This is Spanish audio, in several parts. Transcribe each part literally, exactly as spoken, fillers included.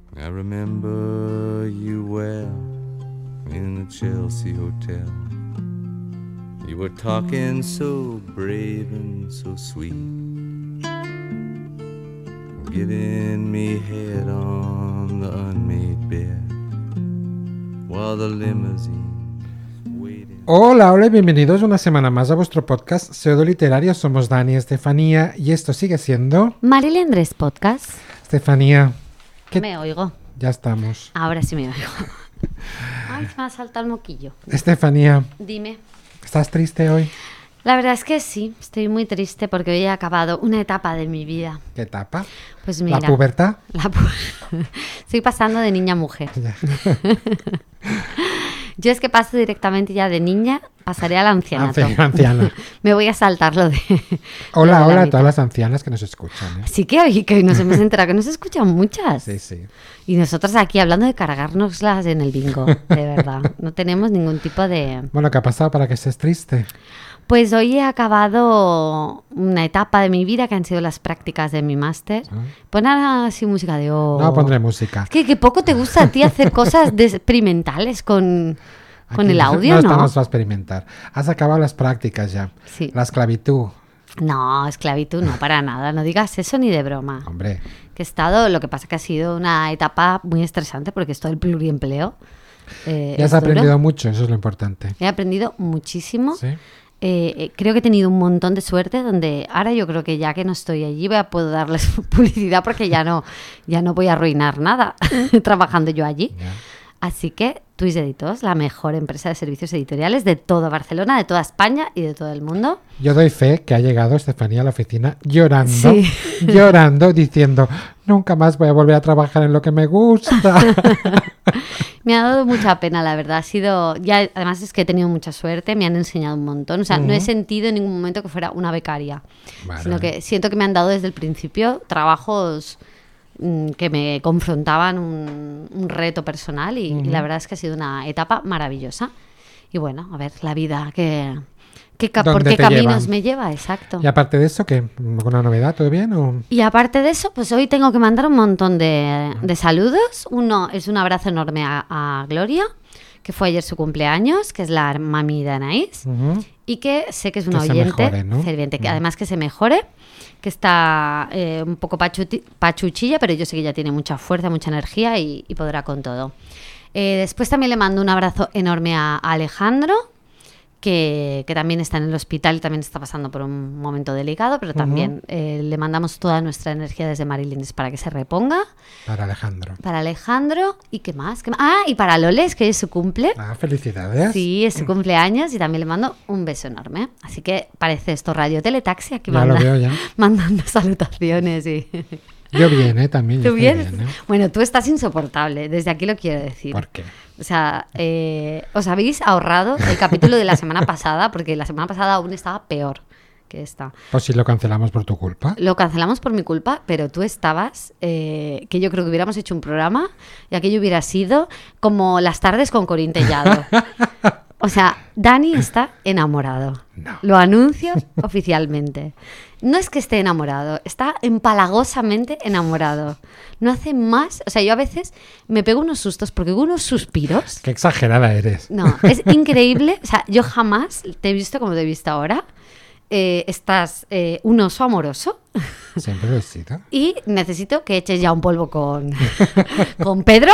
I remember you well in the Chelsea Hotel. You were talking so brave and so sweet, giving me head on the unmade bed while the limousine. Hola, hola y bienvenidos una semana más a vuestro podcast Pseudo Literario. Somos Dani y Estefanía y esto sigue siendo... Marilyn Andrés Podcast. Estefanía, ¿qué... Me oigo. Ya estamos. Ahora sí me oigo. Ay, se me ha saltado el moquillo. Estefanía, Dime. ¿estás triste hoy? La verdad es que sí, estoy muy triste porque hoy he acabado una etapa de mi vida. ¿Qué etapa? Pues mira. ¿La pubertad? La pu- Estoy pasando de niña a mujer. Ya. Yo es que paso directamente ya de niña, pasaré al ancianato. Anci- anciana. Me voy a saltar lo de... Hola, lo de la hola a mitad. todas las ancianas que nos escuchan, ¿eh? Sí que hoy que hoy nos hemos enterado que nos escuchan muchas. Sí, sí. Y nosotros aquí hablando de cargárnoslas en el bingo, de verdad. No tenemos ningún tipo de... Bueno, ¿qué ha pasado para que estés triste? Pues hoy he acabado una etapa de mi vida que han sido las prácticas de mi máster. Ah. Pon ahora así música de... Oh. No pondré música. Es que, que poco te gusta a ti hacer cosas de- experimentales con, con Aquí el no- audio, no ¿no? estamos para experimentar. Has acabado las prácticas ya. Sí. La esclavitud. No, esclavitud no, para nada. No digas eso ni de broma. Hombre, Que he estado, lo que pasa que ha sido una etapa muy estresante porque esto del pluriempleo. eh, ya has es duro. aprendido mucho, eso es lo importante. He aprendido muchísimo. ¿Sí? Eh, eh, creo que he tenido un montón de suerte donde ahora yo creo que ya que no estoy allí voy a poder darles publicidad porque ya no, ya no voy a arruinar nada trabajando yo allí. Ya. Así que Twist Editors, la mejor empresa de servicios editoriales de toda Barcelona, de toda España y de todo el mundo. Yo doy fe que ha llegado Estefanía a la oficina llorando, Sí. llorando, diciendo, nunca más voy a volver a trabajar en lo que me gusta. Me ha dado mucha pena, la verdad. Ha sido, ya, además es que he tenido mucha suerte, me han enseñado un montón. O sea, no he Ujú. sentido en ningún momento que fuera una becaria, Vale. sino que siento que me han dado desde el principio trabajos mm, que me confrontaban un, un reto personal y, y la verdad es que ha sido una etapa maravillosa. Y bueno, a ver, la vida, que, que, ca- ¿por ¿Dónde qué te caminos llevan? me lleva? Exacto. Y aparte de eso, ¿qué? ¿Alguna novedad? ¿Todo bien? O... Y aparte de eso, pues hoy tengo que mandar un montón de, de saludos. Uno es un abrazo enorme a, a Gloria, que fue ayer su cumpleaños, que es la mami de Anaís, Ujú. y que sé que es una Que se oyente mejore, ¿no? ferviente, que Mm. además que se mejore, que está eh, un poco pachuti- pachuchilla, pero yo sé que ya tiene mucha fuerza, mucha energía y, y podrá con todo. Eh, después también le mando un abrazo enorme a, a Alejandro, que, que también está en el hospital y también está pasando por un momento delicado, pero también eh, le mandamos toda nuestra energía desde Marilyn's para que se reponga. Para Alejandro. Para Alejandro, ¿y qué más? ¿Qué más? Ah, y para Loles, que es su cumple. Ah, felicidades. Sí, es su cumpleaños y también le mando un beso enorme. Así que parece esto Radio Teletaxi, aquí Ya lo manda- veo ya. mandando salutaciones y... Yo bien, ¿eh? También. yo ¿Tú estoy vienes? bien, ¿eh? Bueno, tú estás insoportable, desde aquí lo quiero decir. ¿Por qué? O sea, eh, os habéis ahorrado el capítulo de la semana pasada, porque la semana pasada aún estaba peor que esta. Pues si lo cancelamos por tu culpa. Lo cancelamos por mi culpa, pero tú estabas, eh, que yo creo que hubiéramos hecho un programa y aquello hubiera sido como las tardes con Corín Tellado. O sea, Dani está enamorado. No. Lo anuncio oficialmente. No es que esté enamorado, está empalagosamente enamorado. No hace más... O sea, yo a veces me pego unos sustos porque hubo unos suspiros. Qué exagerada eres. No, es increíble. O sea, yo jamás te he visto como te he visto ahora. Eh, estás eh, un oso amoroso Siempre lo he sido. y necesito que eches ya un polvo con, con Pedro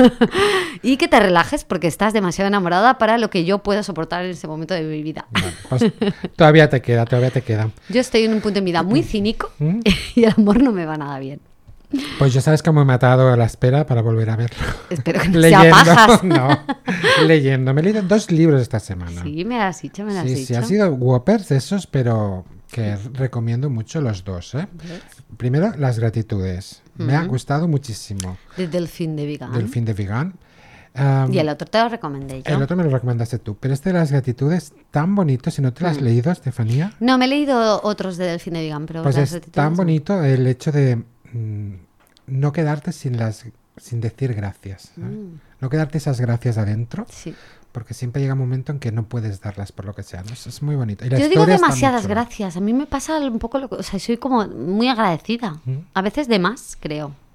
y que te relajes porque estás demasiado enamorada para lo que yo puedo soportar en ese momento de mi vida. Vale, pues todavía te queda, todavía te queda. Yo estoy en un punto de mi vida muy cínico ¿Mm? y el amor no me va nada bien. Pues yo sabes cómo me ha atado a la espera para volver a verlo. Espero que no sea pajas. no, leyendo. Me he leído dos libros esta semana. Sí, me lo has dicho, me lo has sí, dicho. sí, han sido whoppers de esos, pero que recomiendo mucho los dos, ¿eh? ¿Ves? Primero, Las Gratitudes. Me ha Ujú. gustado muchísimo. De Delfín de Vigan. Del fin de Vegan. Um, Y el otro te lo recomendé yo. el otro me lo recomendaste tú. Pero este de Las Gratitudes, tan bonito. Si no te lo has Mm. leído, Estefanía, No, me he leído otros de Delfín de Vigan, pero pues las es actitudes tan no. bonito el hecho de mm, no quedarte sin las sin decir gracias. ¿sabes? Mm, No quedarte esas gracias adentro, sí. porque siempre llega un momento en que no puedes darlas por lo que sea. ¿no? Es, es muy bonito. Y la Yo digo historia está muy demasiadas chula. gracias. A mí me pasa un poco lo que... O sea, soy como muy agradecida. Mm. A veces de más, creo.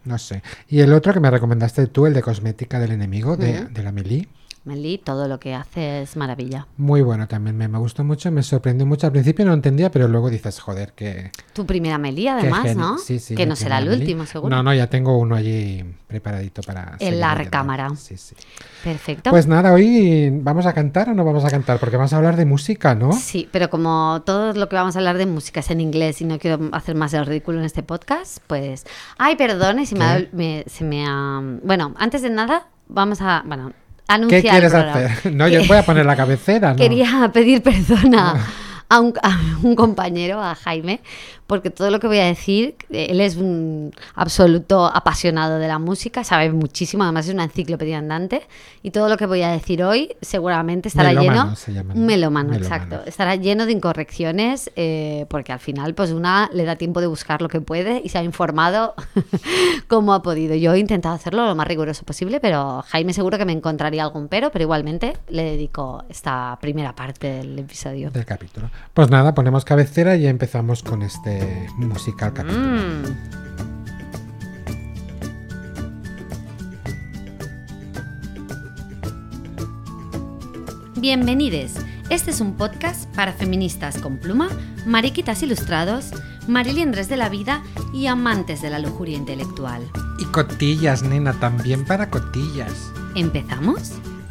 No sé. Y el otro que me recomendaste tú, el de Cosmética del Enemigo, de, Mm. de la Amélie. Meli, todo lo que hace es maravilla. Muy bueno también, me, me gustó mucho, me sorprendió mucho. Al principio no entendía, pero luego dices, joder, que... Tu primera Meli, que además, geni- ¿no? Sí, sí, que mi no será el primera Amélie. último, seguro. No, no, ya tengo uno allí preparadito para... seguir la leyendo. recámara. Sí, sí. Perfecto. Pues nada, hoy vamos a cantar o no vamos a cantar, porque vamos a hablar de música, ¿no? Sí, pero como todo lo que vamos a hablar de música es en inglés y no quiero hacer más el ridículo en este podcast, pues... Ay, perdone, si me, ha- ¿Qué? me- se me ha... Bueno, antes de nada, vamos a... Bueno, ¿Qué anunciar el quieres programa. hacer? No, yo voy a poner la cabecera, ¿no? Quería pedir perdón a, a un, a un compañero, a Jaime, porque todo lo que voy a decir, eh, él es un absoluto apasionado de la música, sabe muchísimo, además es una enciclopedia andante, y todo lo que voy a decir hoy seguramente estará Melómano lleno... se llama, ¿no? Un melómano, Melómano. exacto. Estará lleno de incorrecciones, eh, porque al final pues una le da tiempo de buscar lo que puede y se ha informado como ha podido. Yo he intentado hacerlo lo más riguroso posible, pero Jaime seguro que me encontraría algún pero, pero igualmente le dedico esta primera parte del episodio. Del capítulo. Pues nada, ponemos cabecera y empezamos con este musical capítulo. Mm. Bienvenidos. Este es un podcast para feministas con pluma, mariquitas ilustrados, mariliendres de la vida y amantes de la lujuria intelectual. Y cotillas, nena, también para cotillas. ¿Empezamos?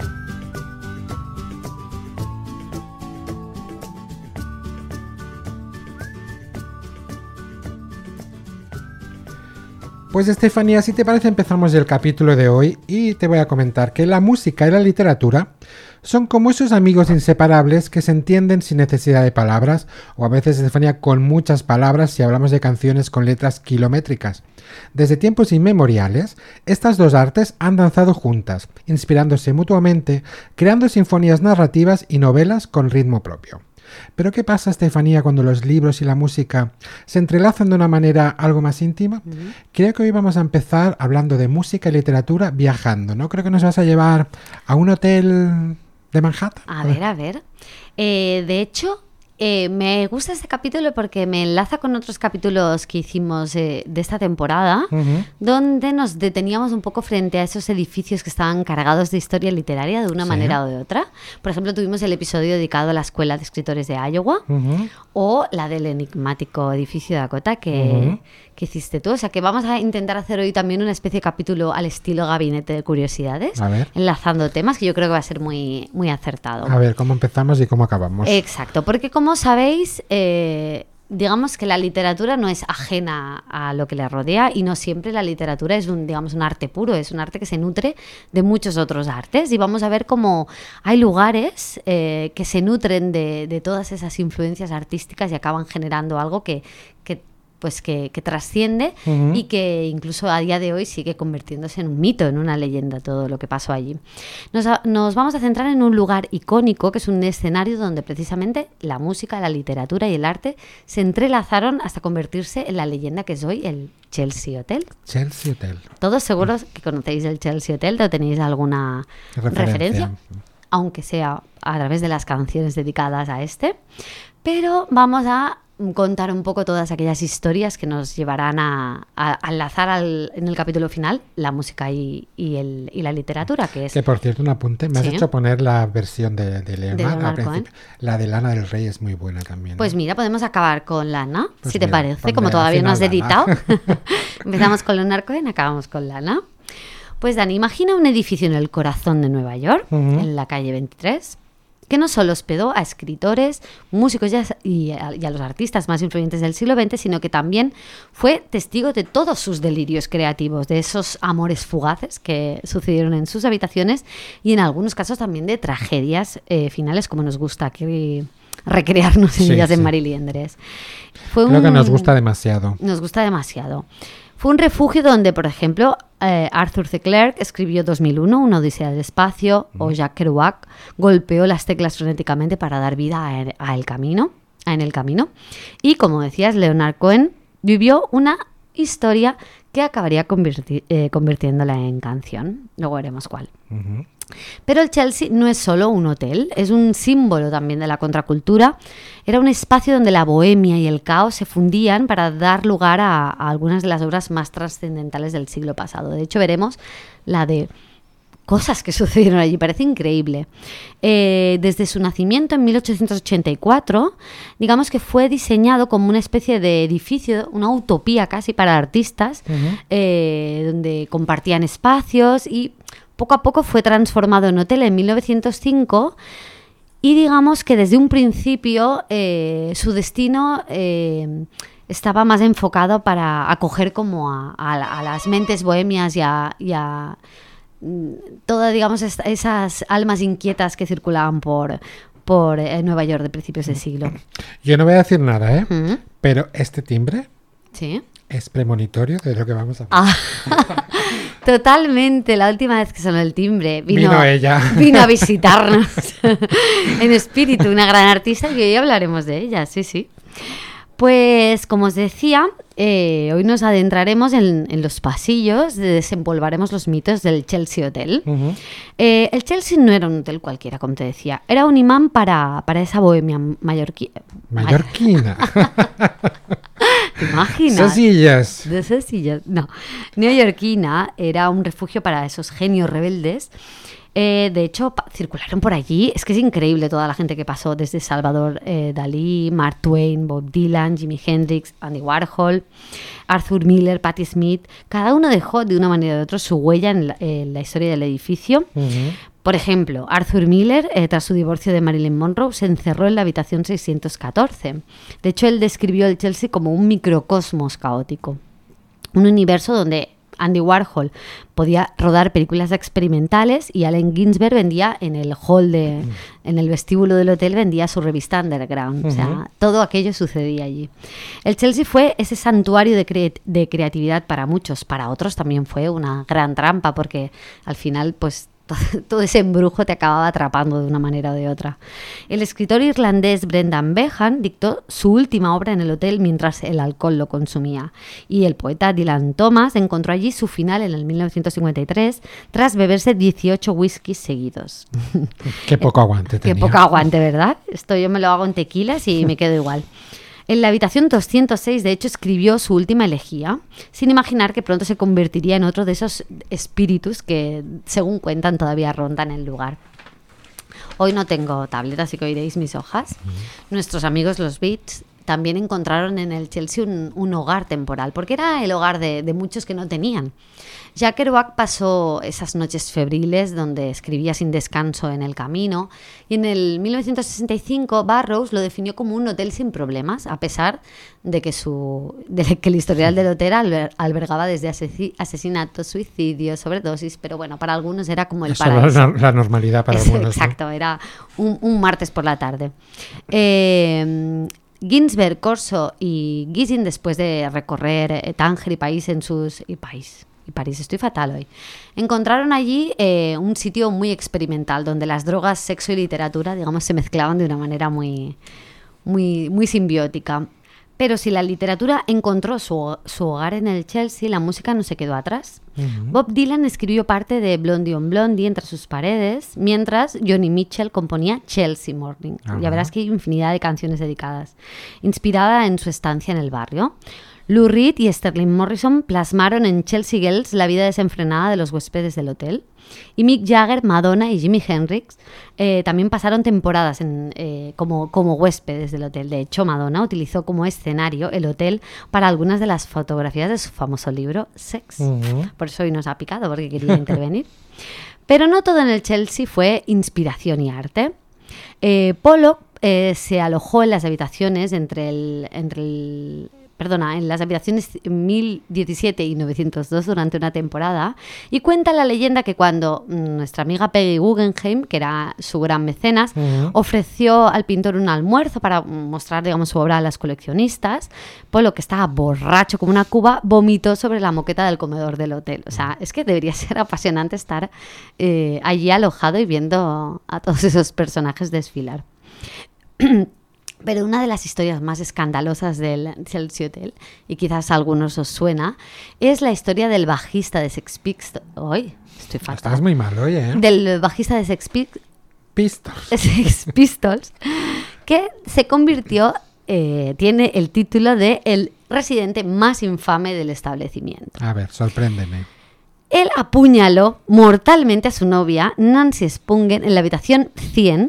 Pues Estefanía, si te parece empezamos el capítulo de hoy y te voy a comentar que la música y la literatura son como esos amigos inseparables que se entienden sin necesidad de palabras, o a veces, Estefanía, con muchas palabras si hablamos de canciones con letras kilométricas. Desde tiempos inmemoriales, estas dos artes han danzado juntas, inspirándose mutuamente, creando sinfonías narrativas y novelas con ritmo propio. Pero ¿qué pasa, Estefanía, cuando los libros y la música se entrelazan de una manera algo más íntima? Uh-huh. Creo que hoy vamos a empezar hablando de música y literatura viajando, ¿no? Creo que nos vas a llevar a un hotel de Manhattan. A ver, a ver. Eh, de hecho, eh, me gusta este capítulo porque me enlaza con otros capítulos que hicimos eh, de esta temporada, uh-huh. donde nos deteníamos un poco frente a esos edificios que estaban cargados de historia literaria de una sí. manera o de otra. Por ejemplo, tuvimos el episodio dedicado a la Escuela de Escritores de Iowa, uh-huh. o la del enigmático edificio de Dakota que, uh-huh. que hiciste tú. O sea que vamos a intentar hacer hoy también una especie de capítulo al estilo Gabinete de Curiosidades, enlazando temas que yo creo que va a ser muy, muy acertado. A ver, ¿cómo empezamos y cómo acabamos? Exacto, porque como Como sabéis, eh, digamos que la literatura no es ajena a lo que le rodea y no siempre la literatura es un, digamos, un arte puro, es un arte que se nutre de muchos otros artes y vamos a ver cómo hay lugares eh, que se nutren de, de todas esas influencias artísticas y acaban generando algo que, que pues que, que trasciende uh-huh. y que incluso a día de hoy sigue convirtiéndose en un mito, en una leyenda, todo lo que pasó allí. Nos, a, nos vamos a centrar en un lugar icónico, que es un escenario donde precisamente la música, la literatura y el arte se entrelazaron hasta convertirse en la leyenda que es hoy el Chelsea Hotel. Chelsea Hotel. Todos seguros que conocéis el Chelsea Hotel, ¿o tenéis alguna referencia? referencia? Aunque sea a través de las canciones dedicadas a este. Pero vamos a contar un poco todas aquellas historias que nos llevarán a, a, a enlazar al, en el capítulo final la música y, y, el, y la literatura, que es... Que por cierto, un apunte, me has ¿Sí? hecho poner la versión de, de Leonard, de Leonard al principio. La de Lana del Rey es muy buena también, ¿no? Pues mira, podemos acabar con Lana, pues si mira, te parece, como todavía no has Lana. editado. Empezamos con Leonard Cohen, acabamos con Lana. Pues Dani, imagina un edificio en el corazón de Nueva York, uh-huh. en la calle veintitrés, que no solo hospedó a escritores, músicos y a, y, a, y a los artistas más influyentes del siglo veinte, sino que también fue testigo de todos sus delirios creativos, de esos amores fugaces que sucedieron en sus habitaciones y en algunos casos también de tragedias eh, finales, como nos gusta aquí recrearnos en sí, ellas sí. en Mariliendres. Fue Creo un, que nos gusta demasiado. Nos gusta demasiado. Fue un refugio donde, por ejemplo, eh, Arthur C. Clarke escribió dos mil uno, Una odisea del espacio, mm. o Jack Kerouac golpeó las teclas frenéticamente para dar vida a, a el camino, a En el camino. Y, como decías, Leonard Cohen vivió una historia que acabaría convirti- eh, convirtiéndola en canción. Luego veremos cuál. Uh-huh. Pero el Chelsea no es solo un hotel, es un símbolo también de la contracultura. Era un espacio donde la bohemia y el caos se fundían para dar lugar a, a algunas de las obras más trascendentales del siglo pasado. De hecho, veremos la de cosas que sucedieron allí, parece increíble. Eh, desde su nacimiento en mil ochocientos ochenta y cuatro, digamos que fue diseñado como una especie de edificio, una utopía casi para artistas, uh-huh. eh, donde compartían espacios y poco a poco fue transformado en hotel en mil novecientos cinco y digamos que desde un principio eh, su destino eh, estaba más enfocado para acoger como a, a, a las mentes bohemias y a, y a todas, digamos, esas almas inquietas que circulaban por, por eh, Nueva York de principios de siglo. Yo no voy a decir nada, ¿eh? ¿Mm? Pero este timbre sí es premonitorio de lo que vamos a hablar. Ah, totalmente. La última vez que sonó el timbre vino, vino ella. Vino a visitarnos en espíritu, una gran artista, y hoy hablaremos de ella, sí, sí. Pues, como os decía, eh, hoy nos adentraremos en, en los pasillos, desempolvaremos los mitos del Chelsea Hotel. Uh-huh. Eh, el Chelsea no era un hotel cualquiera, como te decía, era un imán para, para esa bohemia mallorquí... mallorquina. ¿Te imaginas? Sesillas. De sesillas, no. Neoyorquina era un refugio para esos genios rebeldes. Eh, de hecho, pa- circularon por allí. Es que es increíble toda la gente que pasó, desde Salvador eh, Dalí, Mark Twain, Bob Dylan, Jimi Hendrix, Andy Warhol, Arthur Miller, Patti Smith. Cada uno dejó de una manera u de otra su huella en la, en la historia del edificio. Uh-huh. Por ejemplo, Arthur Miller, eh, tras su divorcio de Marilyn Monroe, se encerró en la habitación seiscientos catorce. De hecho, él describió el Chelsea como un microcosmos caótico. Un universo donde Andy Warhol podía rodar películas experimentales y Allen Ginsberg vendía en el hall de, uh-huh. en el vestíbulo del hotel, vendía su revista Underground. Uh-huh. O sea, todo aquello sucedía allí. El Chelsea fue ese santuario de, cre- de creatividad para muchos, para otros también fue una gran trampa, porque al final, pues, todo ese embrujo te acababa atrapando de una manera o de otra. El escritor irlandés Brendan Behan dictó su última obra en el hotel mientras el alcohol lo consumía, y el poeta Dylan Thomas encontró allí su final en el mil novecientos cincuenta y tres tras beberse dieciocho whiskies seguidos. Qué poco aguante tenía. Qué poco aguante, ¿verdad? Esto yo me lo hago en tequilas y me quedo igual. En la habitación doscientos seis, de hecho, escribió su última elegía, sin imaginar que pronto se convertiría en otro de esos espíritus que, según cuentan, todavía rondan el lugar. Hoy no tengo tablet, así que oiréis mis hojas. Mm. Nuestros amigos los Beats también encontraron en el Chelsea un, un hogar temporal, porque era el hogar de, de muchos que no tenían. Jack Kerouac pasó esas noches febriles donde escribía sin descanso en el camino, y en el mil novecientos sesenta y cinco Burroughs lo definió como un hotel sin problemas, a pesar de que, su, de que el historial del hotel alber, albergaba desde asesinatos, suicidios, sobredosis, pero bueno, para algunos era como el Eso paraíso. La, la normalidad para es, algunos. Exacto, ¿no? Era un, un martes por la tarde. Eh... Ginsberg, Corso y Gysin, después de recorrer eh, Tánger y París en sus... Y París, y París, estoy fatal hoy. Encontraron allí eh, un sitio muy experimental, donde las drogas, sexo y literatura, digamos, se mezclaban de una manera muy, muy, muy simbiótica. Pero si la literatura encontró su, su hogar en el Chelsea, la música no se quedó atrás. Uh-huh. Bob Dylan escribió parte de Blondie on Blondie entre sus paredes, mientras Joni Mitchell componía Chelsea Morning. Uh-huh. Ya verás que hay infinidad de canciones dedicadas, inspirada en su estancia en el barrio. Lou Reed y Sterling Morrison plasmaron en Chelsea Girls la vida desenfrenada de los huéspedes del hotel. Y Mick Jagger, Madonna y Jimi Hendrix eh, también pasaron temporadas en, eh, como, como huéspedes del hotel. De hecho, Madonna utilizó como escenario el hotel para algunas de las fotografías de su famoso libro Sex. Uh-huh. Por eso hoy nos ha picado, porque quería intervenir. Pero no todo en el Chelsea fue inspiración y arte. Eh, Pollock eh, se alojó en las habitaciones entre el... Entre el Perdona, en las habitaciones mil diecisiete y novecientos dos durante una temporada, y cuenta la leyenda que cuando nuestra amiga Peggy Guggenheim, que era su gran mecenas, uh-huh. ofreció al pintor un almuerzo para mostrar, digamos, su obra a las coleccionistas, Polo, que estaba borracho como una cuba, vomitó sobre la moqueta del comedor del hotel. O sea, es que debería ser apasionante estar eh, allí alojado y viendo a todos esos personajes desfilar. Pero una de las historias más escandalosas del Chelsea Hotel, y quizás a algunos os suena, es la historia del bajista de Sex Pistols. Hoy estoy fatal. Estás muy mal hoy, ¿eh? Del bajista de Sex Pistols. Pistols. Sex Pistols, que se convirtió, eh, tiene el título de el residente más infame del establecimiento. A ver, sorpréndeme. Él apuñaló mortalmente a su novia, Nancy Spungen, en la habitación cien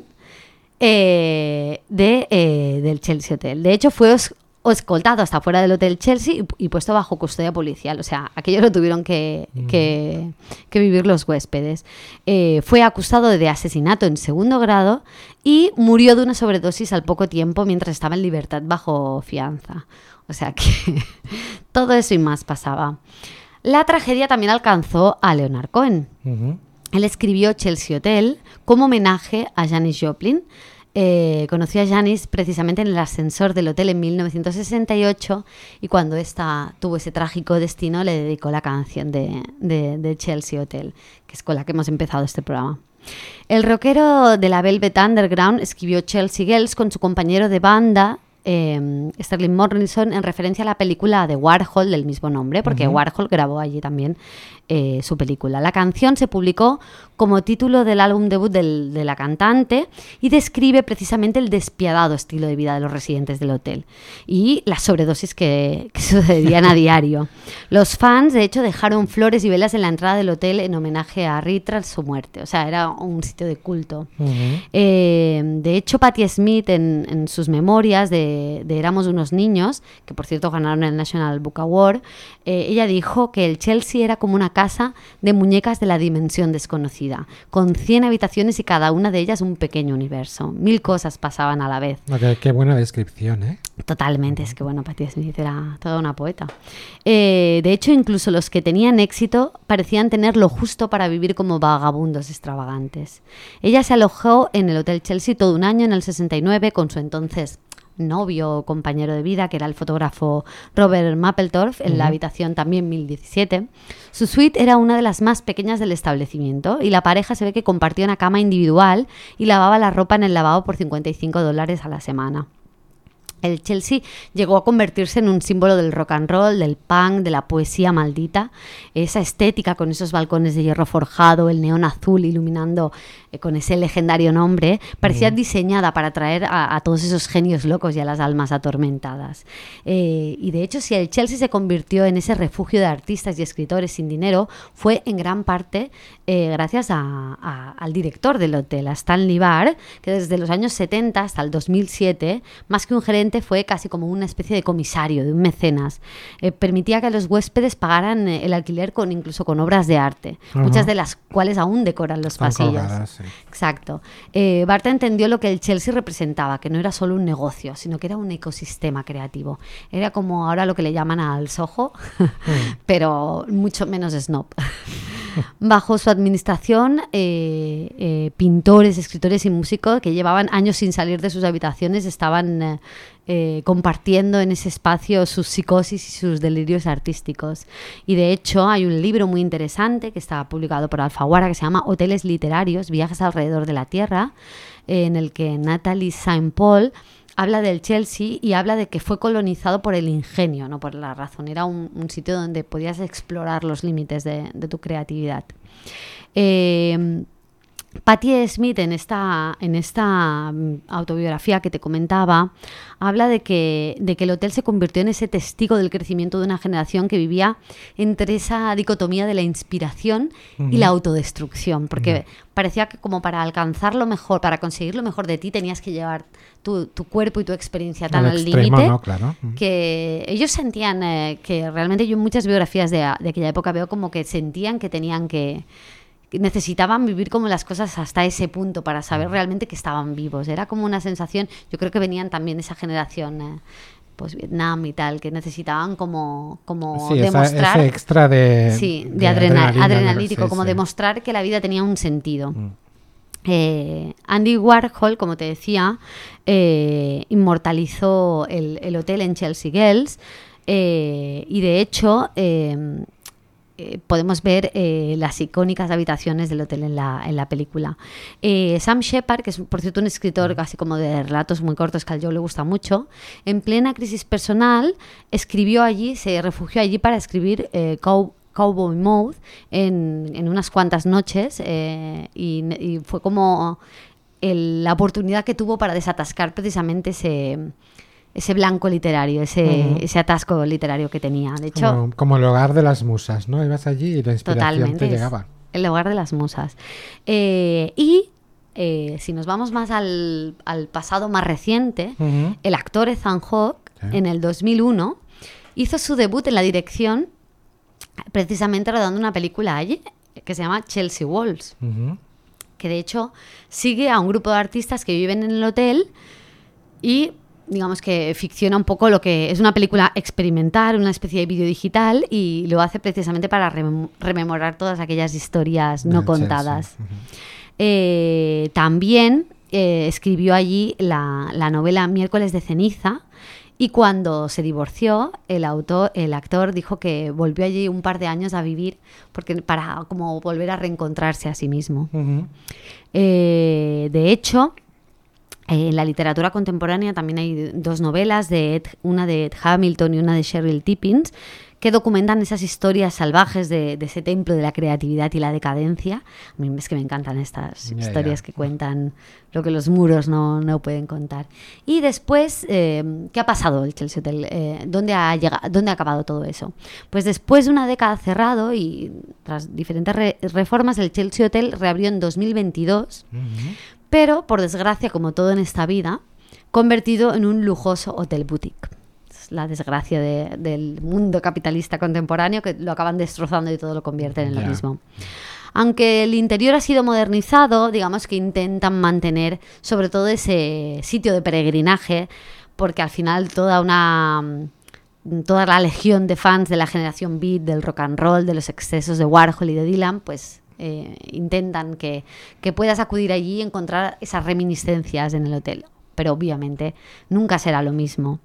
eh, de, eh, del Chelsea Hotel. De hecho, fue os, escoltado hasta fuera del Hotel Chelsea y, y puesto bajo custodia policial. O sea, aquello lo tuvieron que, mm. que, que vivir los huéspedes. Eh, fue acusado de asesinato en segundo grado y murió de una sobredosis al poco tiempo mientras estaba en libertad bajo fianza. O sea que todo eso y más pasaba. La tragedia también alcanzó a Leonard Cohen. Uh-huh. Él escribió Chelsea Hotel como homenaje a Janis Joplin. Eh, conoció a Janis precisamente en el ascensor del hotel en mil novecientos sesenta y ocho y cuando ésta tuvo ese trágico destino le dedicó la canción de, de, de Chelsea Hotel, que es con la que hemos empezado este programa. El rockero de la Velvet Underground escribió Chelsea Girls con su compañero de banda Eh, Sterling Morrison en referencia a la película de Warhol del mismo nombre, porque uh-huh. Warhol grabó allí también eh, su película. La canción se publicó como título del álbum debut del, de la cantante y describe precisamente el despiadado estilo de vida de los residentes del hotel y las sobredosis que, que sucedían a diario. Los fans, de hecho, dejaron flores y velas en la entrada del hotel en homenaje a Reed tras su muerte. O sea, era un sitio de culto. Uh-huh. Eh, de hecho, Patti Smith, en, en sus memorias de de Éramos unos niños, que por cierto ganaron el National Book Award, eh, ella dijo que el Chelsea era como una casa de muñecas de la dimensión desconocida, con cien habitaciones y cada una de ellas un pequeño universo. Mil cosas pasaban a la vez. Okay, qué buena descripción, ¿eh? Totalmente, es que bueno, Patti Smith era toda una poeta. Eh, de hecho, incluso los que tenían éxito parecían tener lo justo para vivir como vagabundos extravagantes. Ella se alojó en el Hotel Chelsea todo un año en el sesenta y nueve con su entonces novio o compañero de vida, que era el fotógrafo Robert Mapplethorpe, en uh-huh. la habitación también mil diecisiete. Su suite era una de las más pequeñas del establecimiento y la pareja se ve que compartía una cama individual y lavaba la ropa en el lavabo por cincuenta y cinco dólares a la semana. El Chelsea llegó a convertirse en un símbolo del rock and roll, del punk, de la poesía maldita. Esa estética con esos balcones de hierro forjado, el neón azul iluminando eh, con ese legendario nombre, parecía uh-huh. diseñada para atraer a, a todos esos genios locos y a las almas atormentadas. Eh, y de hecho, si el Chelsea se convirtió en ese refugio de artistas y escritores sin dinero, fue en gran parte eh, gracias a, a, al director del hotel, a Stanley Barr, que desde los años setenta hasta el dos mil siete, más que un gerente, fue casi como una especie de comisario, de un mecenas. Eh, permitía que los huéspedes pagaran eh, el alquiler con incluso con obras de arte, uh-huh. muchas de las cuales aún decoran los Están pasillos. Colgadas, sí. Exacto. Eh, Bartha entendió lo que el Chelsea representaba, que no era solo un negocio, sino que era un ecosistema creativo. Era como ahora lo que le llaman al Soho, uh-huh. pero mucho menos snob. Bajo su administración, eh, eh, pintores, escritores y músicos que llevaban años sin salir de sus habitaciones estaban eh, eh, compartiendo en ese espacio sus psicosis y sus delirios artísticos. Y de hecho hay un libro muy interesante que está publicado por Alfaguara que se llama Hoteles Literarios, Viajes alrededor de la Tierra, eh, en el que Natalie Saint Paul habla del Chelsea y habla de que fue colonizado por el ingenio, no por la razón. Era un, un sitio donde podías explorar los límites de, de tu creatividad. Eh, Patti Smith en esta, en esta autobiografía que te comentaba habla de que, de que el hotel se convirtió en ese testigo del crecimiento de una generación que vivía entre esa dicotomía de la inspiración uh-huh. y la autodestrucción, porque uh-huh. parecía que como para alcanzar lo mejor, para conseguir lo mejor de ti tenías que llevar tu, tu cuerpo y tu experiencia tan al límite, ¿no? Claro. uh-huh. que ellos sentían eh, que realmente yo en muchas biografías de, de aquella época veo como que sentían que tenían que necesitaban vivir como las cosas hasta ese punto para saber realmente que estaban vivos. Era como una sensación, yo creo que venían también de esa generación eh, pues Vietnam y tal, que necesitaban como, como sí, demostrar esa, ese extra de, sí, de, de adrenal, adrenalina, adrenalítico, sí, como sí. demostrar que la vida tenía un sentido. Mm. Eh, Andy Warhol, como te decía, eh, inmortalizó el, el hotel en Chelsea Girls eh, y de hecho eh, eh, podemos ver eh, las icónicas habitaciones del hotel en la, en la película. Eh, Sam Shepard, que es por cierto un escritor casi como de relatos muy cortos que a Joe le gusta mucho, en plena crisis personal escribió allí, se refugió allí para escribir eh, Cow Cowboy Mode en, en unas cuantas noches eh, y, y fue como el, la oportunidad que tuvo para desatascar precisamente ese, ese blanco literario, ese, uh-huh. ese atasco literario que tenía. De hecho, como, como el hogar de las musas, ¿no? Ibas allí y la inspiración te llegaba. El hogar de las musas. Eh, y eh, si nos vamos más al, al pasado más reciente, uh-huh. el actor Ethan Hawke, sí. en el dos mil uno, hizo su debut en la dirección precisamente rodando una película allí que se llama Chelsea Walls, uh-huh. que de hecho sigue a un grupo de artistas que viven en el hotel y digamos que ficciona un poco lo que es una película experimental, una especie de vídeo digital, y lo hace precisamente para rem- rememorar todas aquellas historias no contadas. Uh-huh. Eh, también eh, escribió allí la, la novela Miércoles de ceniza. Y cuando se divorció, el autor, el actor dijo que volvió allí un par de años a vivir porque para como volver a reencontrarse a sí mismo. Uh-huh. Eh, de hecho, eh, en la literatura contemporánea también hay dos novelas, de Ed, una de Ed Hamilton y una de Cheryl Tippins, que documentan esas historias salvajes de, de ese templo de la creatividad y la decadencia. A mí es que me encantan estas yeah, historias yeah. que cuentan lo que los muros no, no pueden contar. Y después, eh, ¿qué ha pasado el Chelsea Hotel? Eh, ¿dónde, ha llegado, ¿Dónde ha acabado todo eso? Pues después de una década cerrado y tras diferentes re- reformas, el Chelsea Hotel reabrió en dos mil veintidós, uh-huh. pero, por desgracia, como todo en esta vida, convertido en un lujoso hotel boutique. La desgracia de, del mundo capitalista contemporáneo, que lo acaban destrozando y todo lo convierten en yeah. lo mismo. Aunque el interior ha sido modernizado, digamos que intentan mantener sobre todo ese sitio de peregrinaje, porque al final toda una toda la legión de fans de la generación beat, del rock and roll, de los excesos de Warhol y de Dylan, pues eh, intentan que, que puedas acudir allí y encontrar esas reminiscencias en el hotel. Pero obviamente nunca será lo mismo.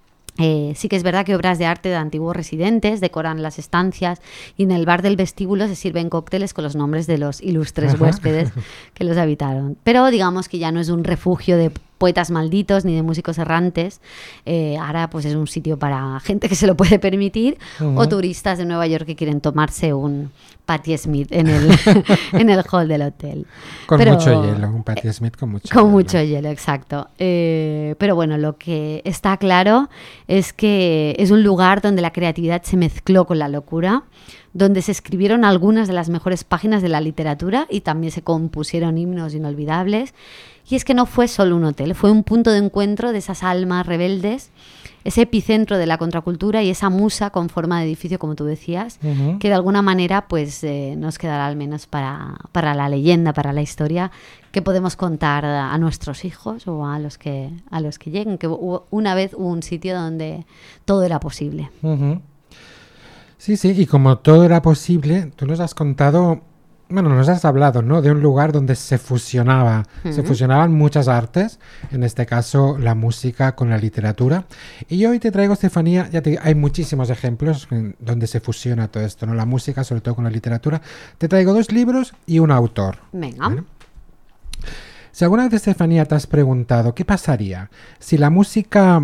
Eh, sí que es verdad que obras de arte de antiguos residentes decoran las estancias y en el bar del vestíbulo se sirven cócteles con los nombres de los ilustres Ajá. huéspedes que los habitaron. Pero digamos que ya no es un refugio de poetas malditos ni de músicos errantes. Eh, ahora pues es un sitio para gente que se lo puede permitir uh-huh. o turistas de Nueva York que quieren tomarse un Patti Smith en el, en el hall del hotel. Con pero, mucho hielo, un Patti Smith con mucho con hielo. mucho hielo, exacto. Eh, pero bueno, lo que está claro es que es un lugar donde la creatividad se mezcló con la locura, donde se escribieron algunas de las mejores páginas de la literatura y también se compusieron himnos inolvidables. Y es que no fue solo un hotel, fue un punto de encuentro de esas almas rebeldes, ese epicentro de la contracultura y esa musa con forma de edificio, como tú decías, uh-huh. que de alguna manera pues eh, nos quedará al menos para, para la leyenda, para la historia que podemos contar a, a nuestros hijos o a los que, a los que lleguen, que hubo, una vez hubo un sitio donde todo era posible. Uh-huh. Sí, sí, y como todo era posible, tú nos has contado... Bueno, nos has hablado, ¿no? De un lugar donde se fusionaba, uh-huh. se fusionaban muchas artes, en este caso la música con la literatura. Y hoy te traigo, Estefanía, ya te digo, hay muchísimos ejemplos en donde se fusiona todo esto, ¿no? La música, sobre todo con la literatura. Te traigo dos libros y un autor. Venga. ¿Vale? Si alguna vez, Estefanía, te has preguntado qué pasaría si la música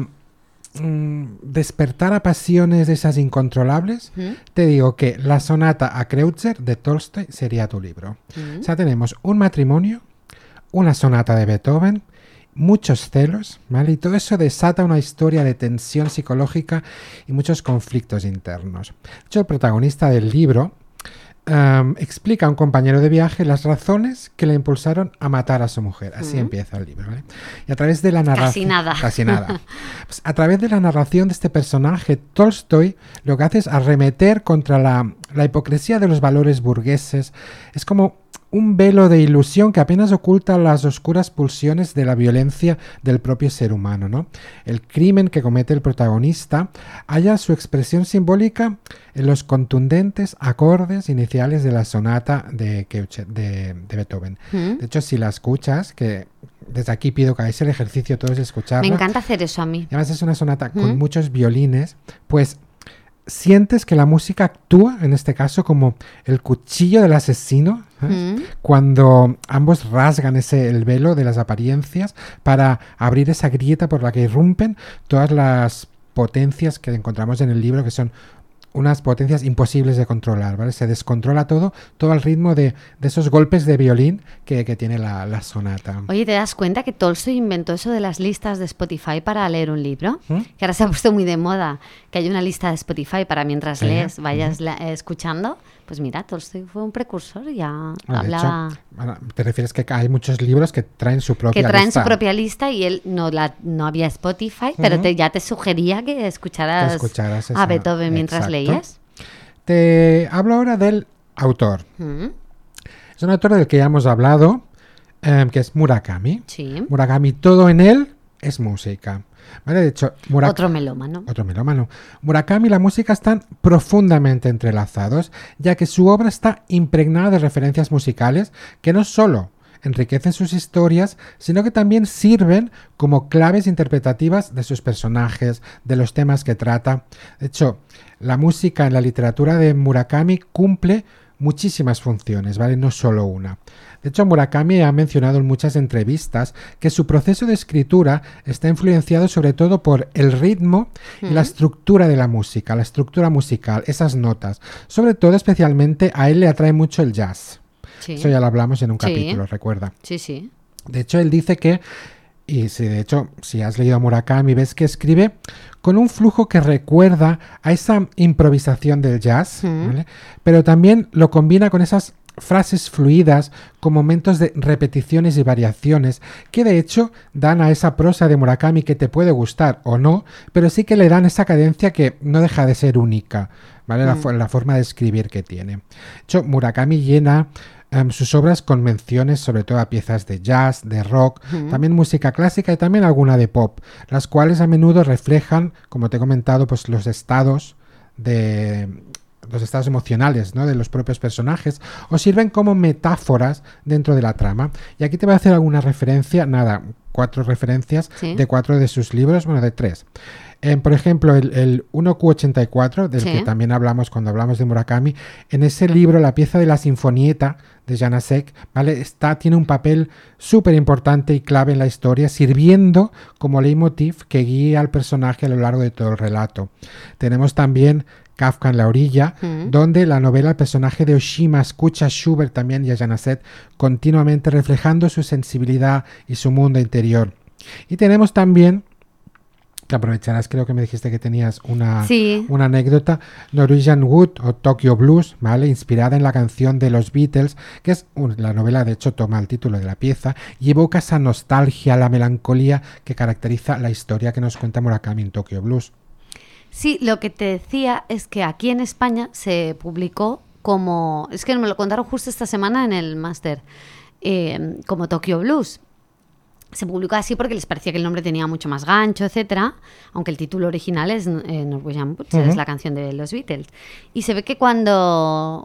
despertara pasiones esas incontrolables, ¿Mm? Te digo que la sonata a Kreutzer de Tolstoy sería tu libro. ¿Mm? O sea, tenemos un matrimonio, una sonata de Beethoven, muchos celos, ¿vale? Y todo eso desata una historia de tensión psicológica y muchos conflictos internos. De hecho, el protagonista del libro Um, explica a un compañero de viaje las razones que le impulsaron a matar a su mujer. Así uh-huh. empieza el libro, ¿vale? Y a través de la narración... Casi nada. Casi nada. Pues a través de la narración de este personaje, Tolstoy lo que hace es arremeter contra la, la hipocresía de los valores burgueses. Es como un velo de ilusión que apenas oculta las oscuras pulsiones de la violencia del propio ser humano, ¿no? El crimen que comete el protagonista halla su expresión simbólica en los contundentes acordes iniciales de la sonata de, de, de Beethoven. ¿Mm? De hecho, si la escuchas, que desde aquí pido que hagáis el ejercicio todos de escucharla. Me encanta hacer eso a mí. Además es una sonata ¿Mm? con muchos violines, pues sientes que la música actúa, en este caso, como el cuchillo del asesino, ¿sabes? Mm. Cuando ambos rasgan ese, el velo de las apariencias para abrir esa grieta por la que irrumpen todas las potencias que encontramos en el libro, que son unas potencias imposibles de controlar, ¿vale? Se descontrola todo, todo al ritmo de, de esos golpes de violín que, que tiene la, la sonata. Oye, ¿te das cuenta que Tolstoy inventó eso de las listas de Spotify para leer un libro? ¿Mm? Que ahora se ha puesto muy de moda, que hay una lista de Spotify para mientras ¿Sí? lees, vayas ¿Mm? la, eh, escuchando. Pues mira, Tolstoy fue un precursor, ya bueno, hablaba... De hecho, bueno, te refieres que hay muchos libros que traen su propia lista. Que traen lista. su propia lista y él no, la, no había Spotify, uh-huh. pero te, ya te sugería que escucharas, que escucharas esa, a Beethoven mientras exacto. leías. Te hablo ahora del autor. Uh-huh. Es un autor del que ya hemos hablado, eh, que es Murakami. Sí. Murakami, todo en él es música. ¿Vale? De hecho, Murak- otro melómano. Otro melómano. Murakami y la música están profundamente entrelazados, ya que su obra está impregnada de referencias musicales que no solo enriquecen sus historias, sino que también sirven como claves interpretativas de sus personajes, de los temas que trata. De hecho, la música en la literatura de Murakami cumple muchísimas funciones, ¿vale? No solo una. De hecho, Murakami ha mencionado en muchas entrevistas que su proceso de escritura está influenciado sobre todo por el ritmo y mm. la estructura de la música, la estructura musical, esas notas. Sobre todo, especialmente, a él le atrae mucho el jazz. Sí. Eso ya lo hablamos en un capítulo, sí. recuerda. Sí, sí. De hecho, él dice que, y si de hecho, si has leído a Murakami, ves que escribe con un flujo que recuerda a esa improvisación del jazz, mm. ¿vale? Pero también lo combina con esas frases fluidas con momentos de repeticiones y variaciones que de hecho dan a esa prosa de Murakami que te puede gustar o no, pero sí que le dan esa cadencia que no deja de ser única, ¿vale? Mm. La, la forma de escribir que tiene. De hecho, Murakami llena Um, sus obras con menciones sobre todo a piezas de jazz, de rock, uh-huh. también música clásica y también alguna de pop, las cuales a menudo reflejan, como te he comentado, pues los estados de los estados emocionales, ¿no? de los propios personajes, o sirven como metáforas dentro de la trama. Y aquí te voy a hacer alguna referencia, nada, cuatro referencias ¿Sí? de cuatro de sus libros, bueno, de tres. Eh, por ejemplo, el, el uno Q ochenta y cuatro, del ¿Sí? que también hablamos cuando hablamos de Murakami, en ese libro, la pieza de la Sinfonieta de Janáček, ¿vale? Está, tiene un papel súper importante y clave en la historia, sirviendo como leitmotiv que guía al personaje a lo largo de todo el relato. Tenemos también Kafka en la orilla, mm. donde la novela, el personaje de Oshima escucha a Schubert también y a Janáček continuamente reflejando su sensibilidad y su mundo interior. Y tenemos también, que aprovecharás, creo que me dijiste que tenías una, sí. una anécdota, Norwegian Wood o Tokyo Blues, ¿vale? Inspirada en la canción de los Beatles, que es un, la novela, de hecho, toma el título de la pieza y evoca esa nostalgia, la melancolía que caracteriza la historia que nos cuenta Murakami en Tokyo Blues. Sí, lo que te decía es que aquí en España se publicó como, es que me lo contaron justo esta semana en el máster, eh, como Tokyo Blues. Se publicó así porque les parecía que el nombre tenía mucho más gancho, etcétera, aunque el título original es eh, Norwegian Wood, uh-huh. es la canción de los Beatles. Y se ve que cuando,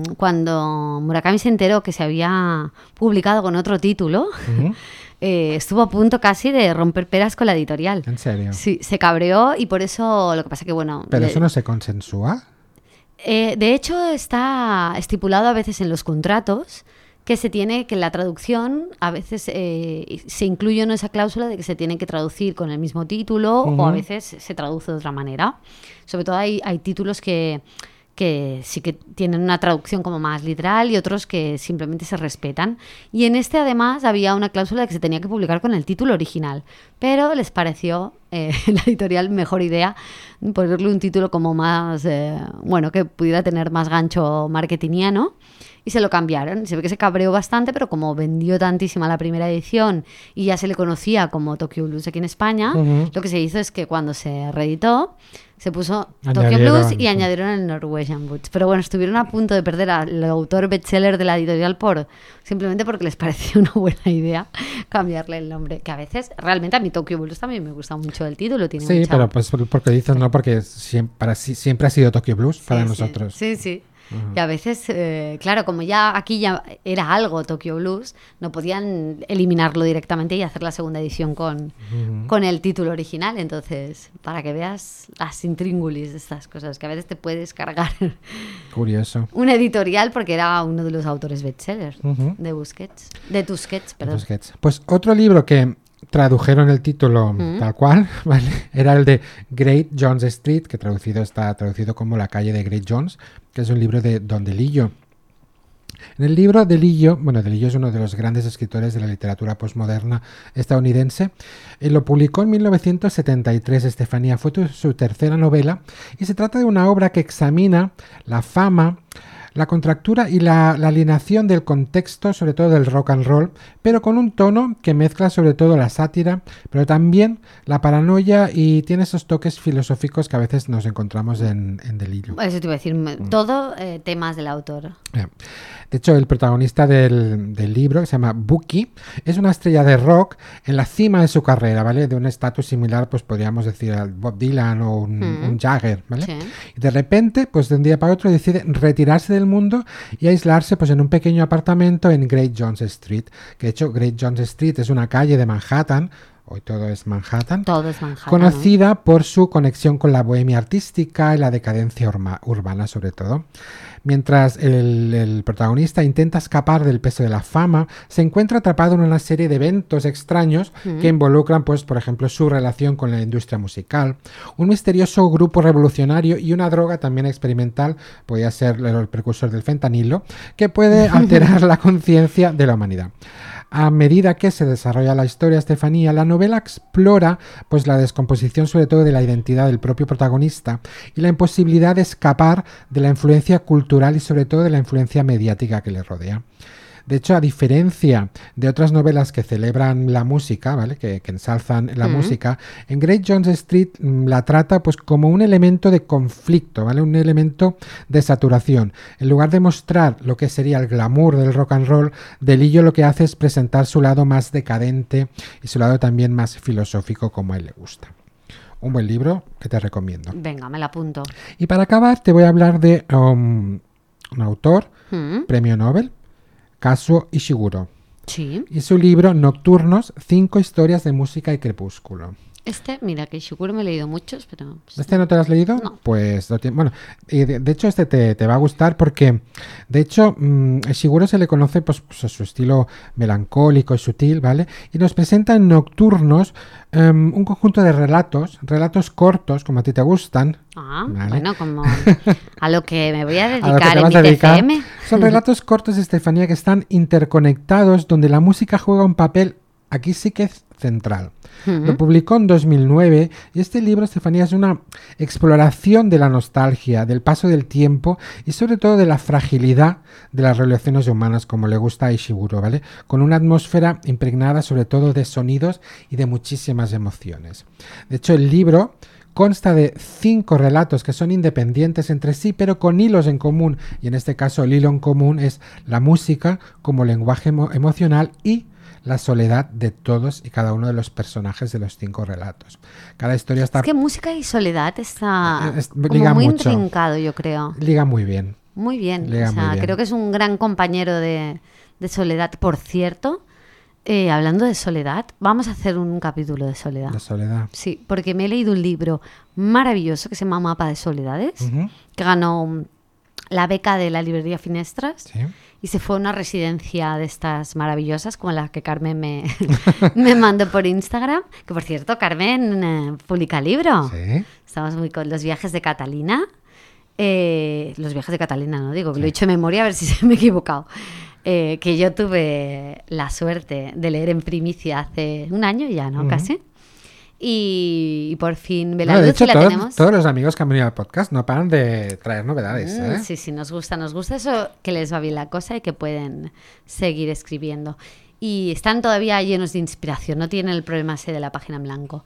cuando Murakami se enteró que se había publicado con otro título, uh-huh. eh, estuvo a punto casi de romper peras con la editorial. ¿En serio? Sí, se cabreó y por eso lo que pasa que, bueno... ¿Pero le, eso no se consensúa? Eh, de hecho, está estipulado a veces en los contratos que se tiene, que la traducción a veces eh, se incluye en esa cláusula de que se tiene que traducir con el mismo título uh-huh. o a veces se traduce de otra manera. Sobre todo hay, hay títulos que, que sí que tienen una traducción como más literal y otros que simplemente se respetan. Y en este además había una cláusula de que se tenía que publicar con el título original, pero les pareció eh, la editorial mejor idea ponerle un título como más, eh, bueno, que pudiera tener más gancho marketingiano. Y se lo cambiaron. Se ve que se cabreó bastante, pero como vendió tantísima la primera edición y ya se le conocía como Tokyo Blues aquí en España, uh-huh. lo que se hizo es que cuando se reeditó, se puso Tokyo Blues y añadieron el Norwegian Wood. Pero bueno, estuvieron a punto de perder al autor bestseller de la editorial por simplemente porque les pareció una buena idea cambiarle el nombre. Que a veces, realmente a mí Tokyo Blues también me gusta mucho el título. Tiene sí, mucha... pero pues porque dicen, sí. no, porque siempre, para, siempre ha sido Tokyo Blues para sí, nosotros. Sí, sí. sí. Uh-huh. Y a veces, eh, claro, como ya aquí ya era algo Tokyo Blues, no podían eliminarlo directamente y hacer la segunda edición con, uh-huh. con el título original. Entonces, para que veas las intríngulis de estas cosas, que a veces te puedes cargar. Curioso. Un editorial porque era uno de los autores bestsellers uh-huh. de Busquets, de Tusquets, perdón. Tusquets. Pues otro libro que tradujeron el título uh-huh. tal cual, ¿vale? Era el de Great Jones Street, que traducido está traducido como La calle de Great Jones, que es un libro de Don DeLillo. En el libro, DeLillo, bueno, DeLillo es uno de los grandes escritores de la literatura postmoderna estadounidense, y lo publicó en mil novecientos setenta y tres, Estefanía, fue tu, su tercera novela, y se trata de una obra que examina la fama, la contractura y la, la alineación del contexto, sobre todo del rock and roll, pero con un tono que mezcla sobre todo la sátira, pero también la paranoia y tiene esos toques filosóficos que a veces nos encontramos en, en DeLillo. Eso te iba a decir, mm. todo eh, temas del autor. Yeah. De hecho, el protagonista del, del libro, que se llama Bucky, es una estrella de rock en la cima de su carrera, ¿vale? De un estatus similar, pues podríamos decir al Bob Dylan o un, mm. un Jagger, ¿vale? Sí. Y de repente, pues de un día para otro decide retirarse del mundo y aislarse pues en un pequeño apartamento en Great Jones Street, que de hecho Great Jones Street es una calle de Manhattan. Hoy todo es Manhattan. Todo es Manhattan. Conocida, ¿no?, por su conexión con la bohemia artística y la decadencia urma, urbana, sobre todo. Mientras el, el protagonista intenta escapar del peso de la fama, se encuentra atrapado en una serie de eventos extraños mm. que involucran, pues, por ejemplo, su relación con la industria musical, un misterioso grupo revolucionario y una droga también experimental, podría ser el precursor del fentanilo, que puede alterar la conciencia de la humanidad. A medida que se desarrolla la historia, Estefanía, la novela explora pues la descomposición sobre todo de la identidad del propio protagonista y la imposibilidad de escapar de la influencia cultural y sobre todo de la influencia mediática que le rodea. De hecho, a diferencia de otras novelas que celebran la música, ¿vale?, que, que ensalzan la mm. música, en Great Jones Street mmm, la trata pues como un elemento de conflicto, ¿vale?, un elemento de saturación. En lugar de mostrar lo que sería el glamour del rock and roll, DeLillo lo que hace es presentar su lado más decadente y su lado también más filosófico, como a él le gusta. Un buen libro que te recomiendo. Venga, me la apunto. Y para acabar te voy a hablar de um, un autor, mm. premio Nobel, Kazuo Ishiguro. Sí. Y su libro Nocturnos, cinco historias de música y crepúsculo. Este, mira, que Ishiguro me he leído muchos, pero... ¿Este no te lo has leído? No. Pues, bueno, de, de hecho este te, te va a gustar porque, de hecho, mmm, Ishiguro se le conoce pues, pues a su estilo melancólico y sutil, ¿vale? Y nos presenta en Nocturnos um, un conjunto de relatos, relatos cortos, como a ti te gustan. Ah, ¿vale? Bueno, como a lo que me voy a dedicar a lo que te en vas mi a dedicar. T C M. Son relatos cortos, Estefanía, que están interconectados, donde la música juega un papel, aquí sí que es central. Uh-huh. Lo publicó en dos mil nueve y este libro, Estefanía, es una exploración de la nostalgia, del paso del tiempo y sobre todo de la fragilidad de las relaciones humanas, como le gusta a Ishiguro, ¿vale? Con una atmósfera impregnada sobre todo de sonidos y de muchísimas emociones. De hecho, el libro consta de cinco relatos que son independientes entre sí, pero con hilos en común, y en este caso el hilo en común es la música como lenguaje emo- emocional y la soledad de todos y cada uno de los personajes de los cinco relatos. Cada historia está... Es que música y soledad está es, como liga muy mucho. intrincado, yo creo. Liga muy bien. Muy bien. Liga o sea, muy bien. creo que es un gran compañero de, de soledad. Por cierto, eh, hablando de soledad, vamos a hacer un capítulo de soledad. De soledad. Sí, porque me he leído un libro maravilloso que se llama Mapa de Soledades, Uh-huh. que ganó la beca de la librería Finestras. Sí. Y se fue a una residencia de estas maravillosas, como la que Carmen me, me mandó por Instagram. Que, por cierto, Carmen eh, publica libro. Sí. Estamos muy con los viajes de Catalina. Eh, los viajes de Catalina, no digo, que Sí. lo he hecho de memoria, a ver si se me he equivocado. Eh, que yo tuve la suerte de leer en primicia hace un año ya, ¿no? Uh-huh. Casi. Y, y por fin ve la no, de luz hecho, y la todos, tenemos. todos los amigos que han venido al podcast no paran de traer novedades. Mm, ¿eh? Sí, sí, nos gusta, nos gusta eso, que les va bien la cosa y que pueden seguir escribiendo. Y están todavía llenos de inspiración, no tienen el problema ese de la página en blanco.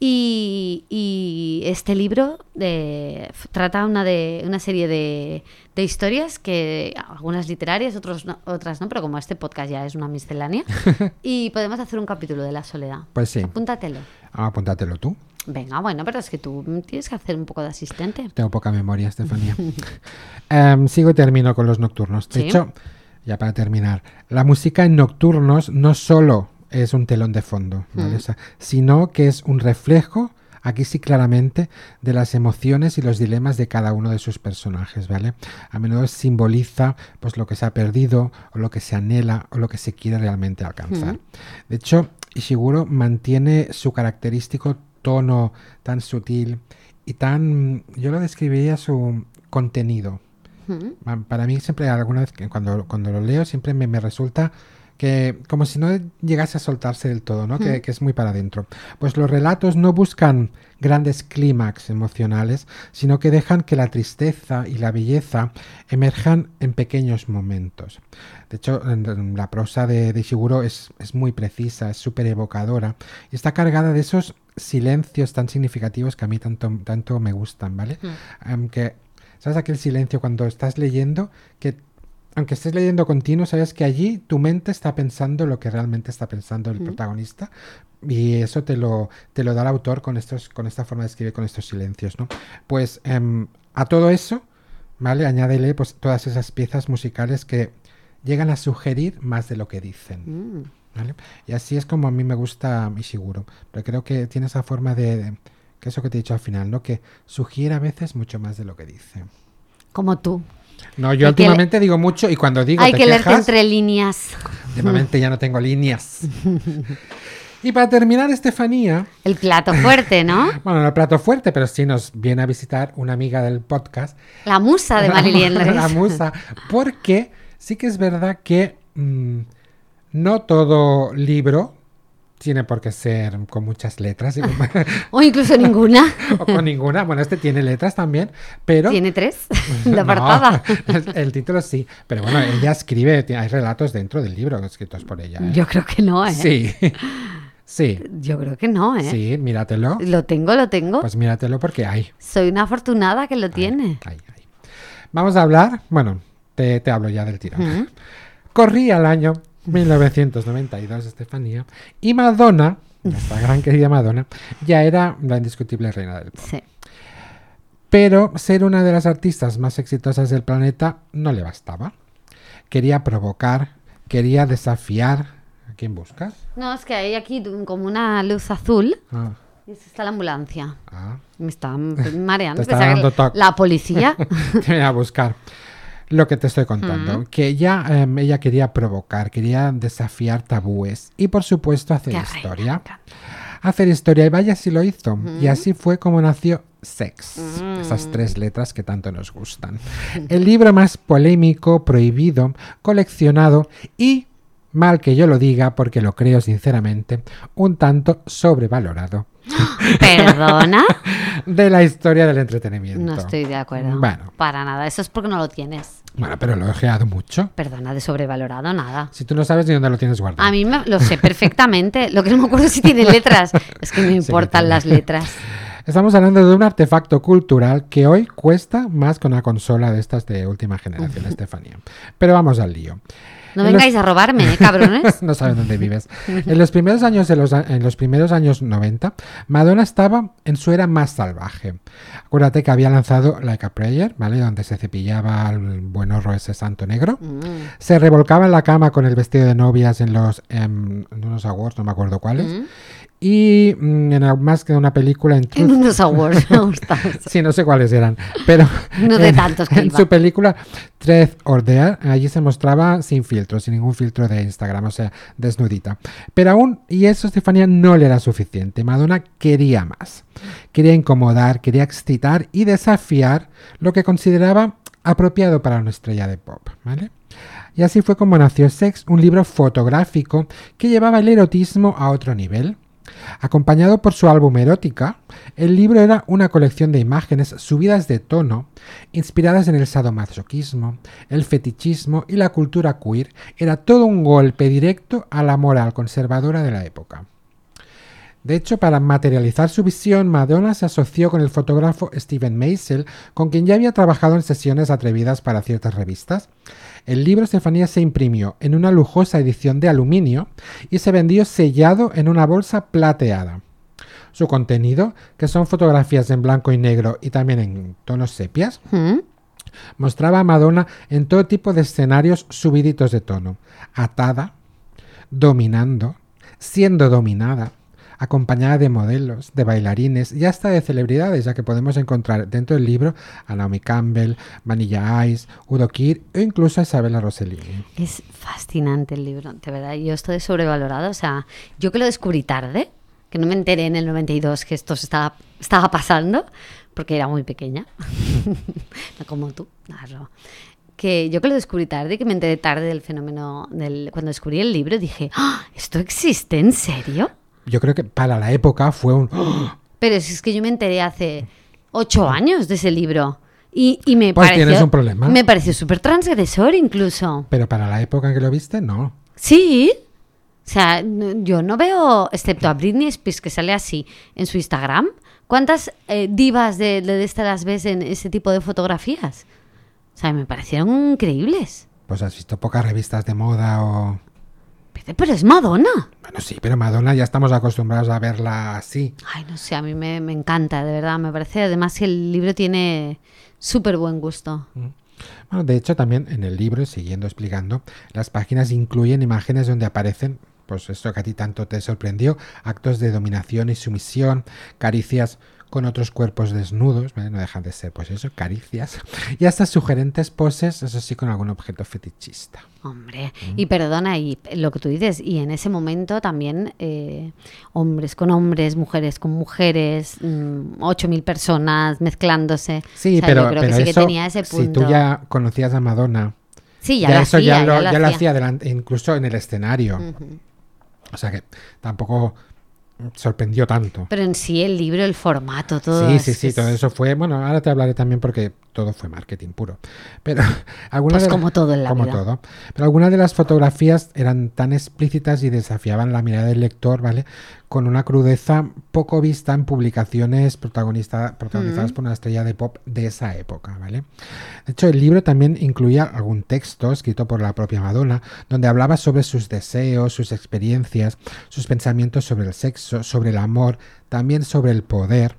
Y, y este libro de, trata una, de, una serie de, de historias, que algunas literarias, otros no, otras no, pero como este podcast ya es una miscelánea, y podemos hacer un capítulo de la soledad. Pues sí. Apúntatelo. Ah, apúntatelo tú. Venga, bueno, pero es que tú tienes que hacer un poco de asistente. Tengo poca memoria, Estefanía. um, sigo y termino con los nocturnos. De ¿Sí? hecho, ya para terminar, la música en nocturnos no solo es un telón de fondo, ¿vale? Mm. O sea, sino que es un reflejo, aquí sí claramente, de las emociones y los dilemas de cada uno de sus personajes, ¿vale? A menudo simboliza pues lo que se ha perdido, o lo que se anhela, o lo que se quiere realmente alcanzar. Mm. De hecho, Ishiguro mantiene su característico tono tan sutil y tan, yo lo describiría su contenido. Mm. Para mí siempre, alguna vez que cuando, cuando lo leo, siempre me, me resulta que como si no llegase a soltarse del todo, ¿no? Mm. Que, que es muy para adentro. Pues los relatos no buscan grandes clímax emocionales, sino que dejan que la tristeza y la belleza emerjan en pequeños momentos. De hecho, la prosa de, de Ishiguro es, es muy precisa, es súper evocadora y está cargada de esos silencios tan significativos que a mí tanto, tanto me gustan, ¿vale? Mm. Um, que, ¿sabes aquel silencio cuando estás leyendo que aunque estés leyendo continuo, sabes que allí tu mente está pensando lo que realmente está pensando el mm. protagonista, y eso te lo, te lo da el autor con, estos, con esta forma de escribir, con estos silencios, ¿no? Pues um, a todo eso, ¿vale? Añádele pues todas esas piezas musicales que llegan a sugerir más de lo que dicen, mm. ¿vale? Y así es como a mí me gusta Ishiguro, pero creo que tiene esa forma de, de que eso que te he dicho al final, ¿no? Que sugiere a veces mucho más de lo que dice. Como tú. No, yo hay últimamente le... digo mucho y cuando digo hay te que quejas, leerte entre líneas. Últimamente ya no tengo líneas. Y para terminar, Estefanía... El plato fuerte, ¿no? Bueno, no el plato fuerte, pero sí nos viene a visitar una amiga del podcast. La musa de Mariliendres. La musa, porque sí que es verdad que mmm, no todo libro tiene por qué ser con muchas letras. O incluso ninguna. O con ninguna. Bueno, este tiene letras también, pero... ¿Tiene tres? De apartada. No, el, el título sí. Pero bueno, ella escribe, hay relatos dentro del libro escritos por ella, ¿eh? Yo creo que no, ¿eh? Sí. Sí. Yo creo que no, ¿eh? Sí, míratelo. Lo tengo, lo tengo. Pues míratelo porque hay. Soy una afortunada que lo tiene. Hay, hay, hay. Vamos a hablar, bueno, te, te hablo ya del tirón. ¿Mm? Corría el año mil novecientos noventa y dos, Estefanía, y Madonna, nuestra gran querida Madonna, ya era la indiscutible reina del pop. Sí. Pero ser una de las artistas más exitosas del planeta no le bastaba. Quería provocar, quería desafiar. ¿A quién buscas? No, es que hay aquí como una luz azul. Ah. Y está la ambulancia. Ah. Me está mareando. Te está dando toque. La policía. Te voy a buscar. Lo que te estoy contando, mm. que ella, eh, ella quería provocar, quería desafiar tabúes y por supuesto hacer Qué historia. Reina. Hacer historia, y vaya si lo hizo. Mm. Y así fue como nació Sex, mm. esas tres letras que tanto nos gustan. El libro más polémico, prohibido, coleccionado y, mal que yo lo diga porque lo creo sinceramente, un tanto sobrevalorado. ¿Perdona? De la historia del entretenimiento. No estoy de acuerdo. Bueno. Para nada. Eso es porque no lo tienes. Bueno, pero lo he ojeado mucho. Perdona, de sobrevalorado, nada. Si tú no sabes ni dónde lo tienes guardado. A mí me, lo sé perfectamente. Lo que no me acuerdo es si tiene letras. Es que me importan sí, las letras. Estamos hablando de un artefacto cultural que hoy cuesta más que una consola de estas de última generación, Estefanía. Pero vamos al lío. No en vengáis los... a robarme, ¿eh, cabrones? No sabes dónde vives. En los primeros años de los, en los primeros años noventa, Madonna estaba en su era más salvaje. Acuérdate que había lanzado Like a Prayer, ¿vale? Donde se cepillaba el buen horro ese santo negro. Mm. Se revolcaba en la cama con el vestido de novias en los um, en unos awards, no me acuerdo cuáles. Mm. Y mm, en más que una película en, en unos awards, me gusta. Sí, no sé cuáles eran, pero no de tantos que en iba. Su película Truth or Dare, allí se mostraba sin filtro, sin ningún filtro de Instagram, o sea, desnudita. Pero aún, y eso, Estefanía, no le era suficiente. Madonna quería más. Quería incomodar, quería excitar y desafiar lo que consideraba apropiado para una estrella de pop, ¿vale? Y así fue como nació Sex, un libro fotográfico que llevaba el erotismo a otro nivel. Acompañado por su álbum Erótica, el libro era una colección de imágenes subidas de tono, inspiradas en el sadomasoquismo, el fetichismo y la cultura queer. Era todo un golpe directo a la moral conservadora de la época. De hecho, para materializar su visión, Madonna se asoció con el fotógrafo Steven Meisel, con quien ya había trabajado en sesiones atrevidas para ciertas revistas. El libro, Estefanía, se imprimió en una lujosa edición de aluminio y se vendió sellado en una bolsa plateada. Su contenido, que son fotografías en blanco y negro y también en tonos sepias, ¿Mm? mostraba a Madonna en todo tipo de escenarios subiditos de tono, atada, dominando, siendo dominada, acompañada de modelos, de bailarines y hasta de celebridades, ya que podemos encontrar dentro del libro a Naomi Campbell, Vanilla Ice, Udo Kier o incluso a Isabella Rossellini. Es fascinante el libro, de verdad. Yo estoy sobrevalorado. O sea, yo que lo descubrí tarde, que no me enteré en el noventa y dos que esto se estaba, estaba pasando, porque era muy pequeña, no como tú, claro. Que yo que lo descubrí tarde, que me enteré tarde del fenómeno, del, cuando descubrí el libro, dije, ¡ah! ¿Esto existe? ¿En serio? Yo creo que para la época fue un... Pero si es que yo me enteré hace ocho años de ese libro. Y, y me Pues pareció, tienes un problema. Me pareció súper transgresor incluso. Pero para la época en que lo viste, no. Sí. O sea, no- yo no veo, excepto a Britney Spears, que sale así en su Instagram, ¿cuántas eh, divas de, de estas las ves en ese tipo de fotografías? O sea, me parecieron increíbles. Pues has visto pocas revistas de moda o... Pero, pero es Madonna. Bueno, sí, pero Madonna ya estamos acostumbrados a verla así. Ay, no sé, a mí me, me encanta, de verdad. Me parece además que el libro tiene súper buen gusto. Bueno, de hecho, también en el libro, siguiendo explicando, las páginas incluyen imágenes donde aparecen, pues esto que a ti tanto te sorprendió, actos de dominación y sumisión, caricias con otros cuerpos desnudos, ¿vale? No dejan de ser, pues eso, caricias, y hasta sugerentes poses, eso sí, con algún objeto fetichista. Hombre, y perdona, y lo que tú dices, y en ese momento también eh, hombres con hombres, mujeres con mujeres, mm, ocho mil personas mezclándose. Sí, O sea, pero, yo creo pero que sí que eso, tenía ese si punto. tú ya conocías a Madonna, Sí, ya, ya lo eso hacía, ya lo, ya ya lo hacía. hacía delante, incluso en el escenario. Ujú. O sea que tampoco sorprendió tanto. Pero en sí el libro, el formato, todo. Sí, es- sí, sí, es- todo eso fue... Bueno, ahora te hablaré también porque todo fue marketing puro. Pero algunas Pues de- como todo en la como vida. todo. Pero algunas de las fotografías eran tan explícitas y desafiaban la mirada del lector, ¿vale? Con una crudeza poco vista en publicaciones protagonista, protagonizadas Mm. por una estrella de pop de esa época, ¿vale? De hecho, el libro también incluía algún texto escrito por la propia Madonna, donde hablaba sobre sus deseos, sus experiencias, sus pensamientos sobre el sexo, sobre el amor, también sobre el poder.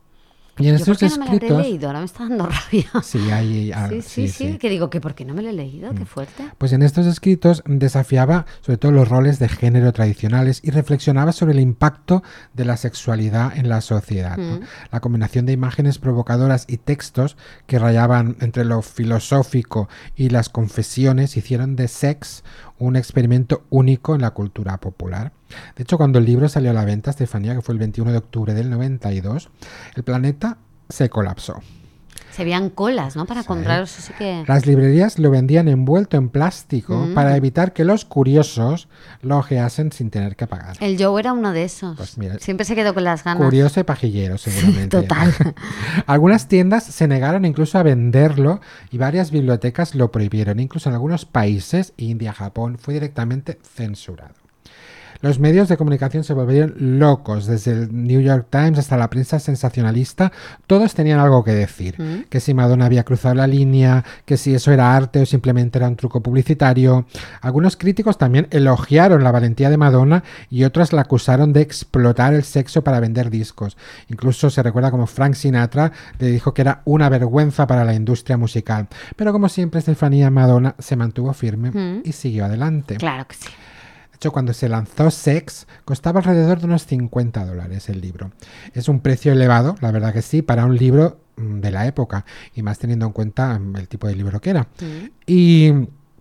Y en Yo por estos qué no me lo habré escritos... leído, ahora me está dando rabia. Sí, hay, ah, Sí, sí, sí, sí. que digo que por qué no me lo he leído, qué fuerte. Pues en estos escritos desafiaba sobre todo los roles de género tradicionales y reflexionaba sobre el impacto de la sexualidad en la sociedad, ¿no? Mm. La combinación de imágenes provocadoras y textos que rayaban entre lo filosófico y las confesiones hicieron de Sex un experimento único en la cultura popular. De hecho, cuando el libro salió a la venta, Estefanía, que fue el veintiuno de octubre del noventa y dos, el planeta se colapsó. Se veían colas, ¿no? Para Sí. comprarlos, así que... Las librerías lo vendían envuelto en plástico Mm. para evitar que los curiosos lo ojeasen sin tener que pagar. El Joe era uno de esos. Pues mira, Siempre se quedó con las ganas. Curioso y pajillero, seguramente. Total. Algunas tiendas se negaron incluso a venderlo y varias bibliotecas lo prohibieron. Incluso en algunos países, India, Japón, fue directamente censurado. Los medios de comunicación se volvieron locos, desde el New York Times hasta la prensa sensacionalista, todos tenían algo que decir, Mm. que si Madonna había cruzado la línea, que si eso era arte o simplemente era un truco publicitario. Algunos críticos también elogiaron la valentía de Madonna y otros la acusaron de explotar el sexo para vender discos. Incluso se recuerda como Frank Sinatra le dijo que era una vergüenza para la industria musical. Pero como siempre, Estefanía, Madonna se mantuvo firme Mm. y siguió adelante. Claro que sí. De hecho, cuando se lanzó Sex, costaba alrededor de unos cincuenta dólares el libro. Es un precio elevado, la verdad que sí, para un libro mm, de la época, y más teniendo en cuenta mm, el tipo de libro que era. Mm. Y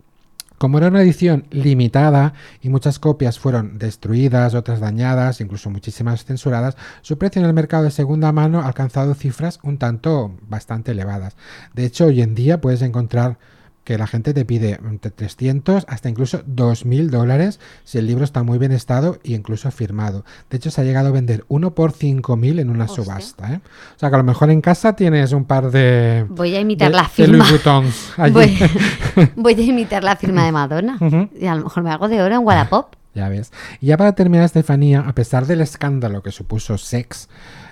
como era una edición limitada y muchas copias fueron destruidas, otras dañadas, incluso muchísimas censuradas, su precio en el mercado de segunda mano ha alcanzado cifras un tanto bastante elevadas. De hecho, hoy en día puedes encontrar que la gente te pide entre trescientos hasta incluso dos mil dólares si el libro está muy bien estado e incluso firmado. De hecho, se ha llegado a vender uno por cinco mil en una Hostia. subasta, ¿eh? O sea, que a lo mejor en casa tienes un par de... Voy a imitar de- la de firma. Louis Vuittons allí. Voy, voy a imitar la firma de Madonna. Ujú. Y a lo mejor me hago de oro en Wallapop. Ya ves. Y ya para terminar, Estefanía, a pesar del escándalo que supuso Sex,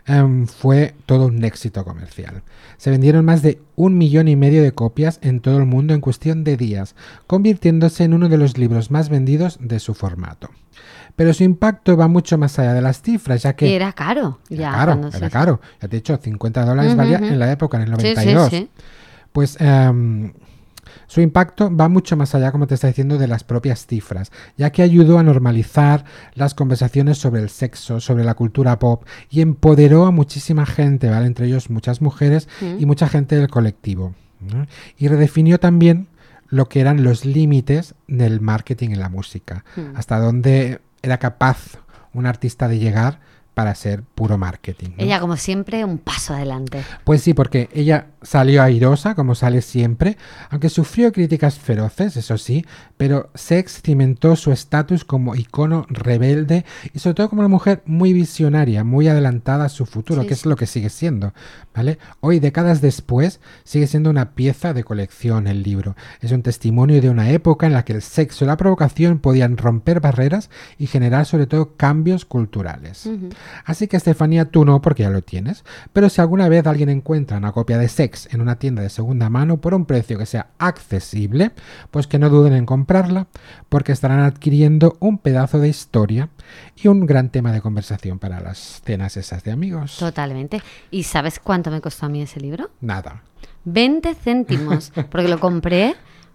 um, fue todo un éxito comercial. Se vendieron más de un millón y medio de copias en todo el mundo en cuestión de días, convirtiéndose en uno de los libros más vendidos de su formato. Pero su impacto va mucho más allá de las cifras, ya que... Y era caro. Era ya, caro, cuando era se- caro. Ya te he dicho, cincuenta dólares Ujú, valía ujú. en la época, en el Sí, noventa sí, y dos. sí. Pues em, su impacto va mucho más allá, como te está diciendo, de las propias cifras, ya que ayudó a normalizar las conversaciones sobre el sexo, sobre la cultura pop, y empoderó a muchísima gente, ¿vale? Entre ellos muchas mujeres y mucha gente del colectivo, ¿no? Y redefinió también lo que eran los límites del marketing en la música, Mm. hasta dónde era capaz un artista de llegar para ser puro marketing, ¿no? Ella, como siempre, un paso adelante. Pues sí, porque ella salió airosa, como sale siempre, aunque sufrió críticas feroces, eso sí, pero Sex cimentó su estatus como icono rebelde y sobre todo como una mujer muy visionaria, muy adelantada a su futuro, Sí, que es sí. lo que sigue siendo, ¿vale? Hoy, décadas después, sigue siendo una pieza de colección el libro. Es un testimonio de una época en la que el sexo y la provocación podían romper barreras y generar sobre todo cambios culturales. Ujú. Así que Estefanía, tú no, porque ya lo tienes, pero si alguna vez alguien encuentra una copia de Sex en una tienda de segunda mano por un precio que sea accesible, pues que no duden en comprarla, porque estarán adquiriendo un pedazo de historia y un gran tema de conversación para las cenas esas de amigos. Totalmente. ¿Y sabes cuánto me costó a mí ese libro? Nada. veinte céntimos, porque lo compré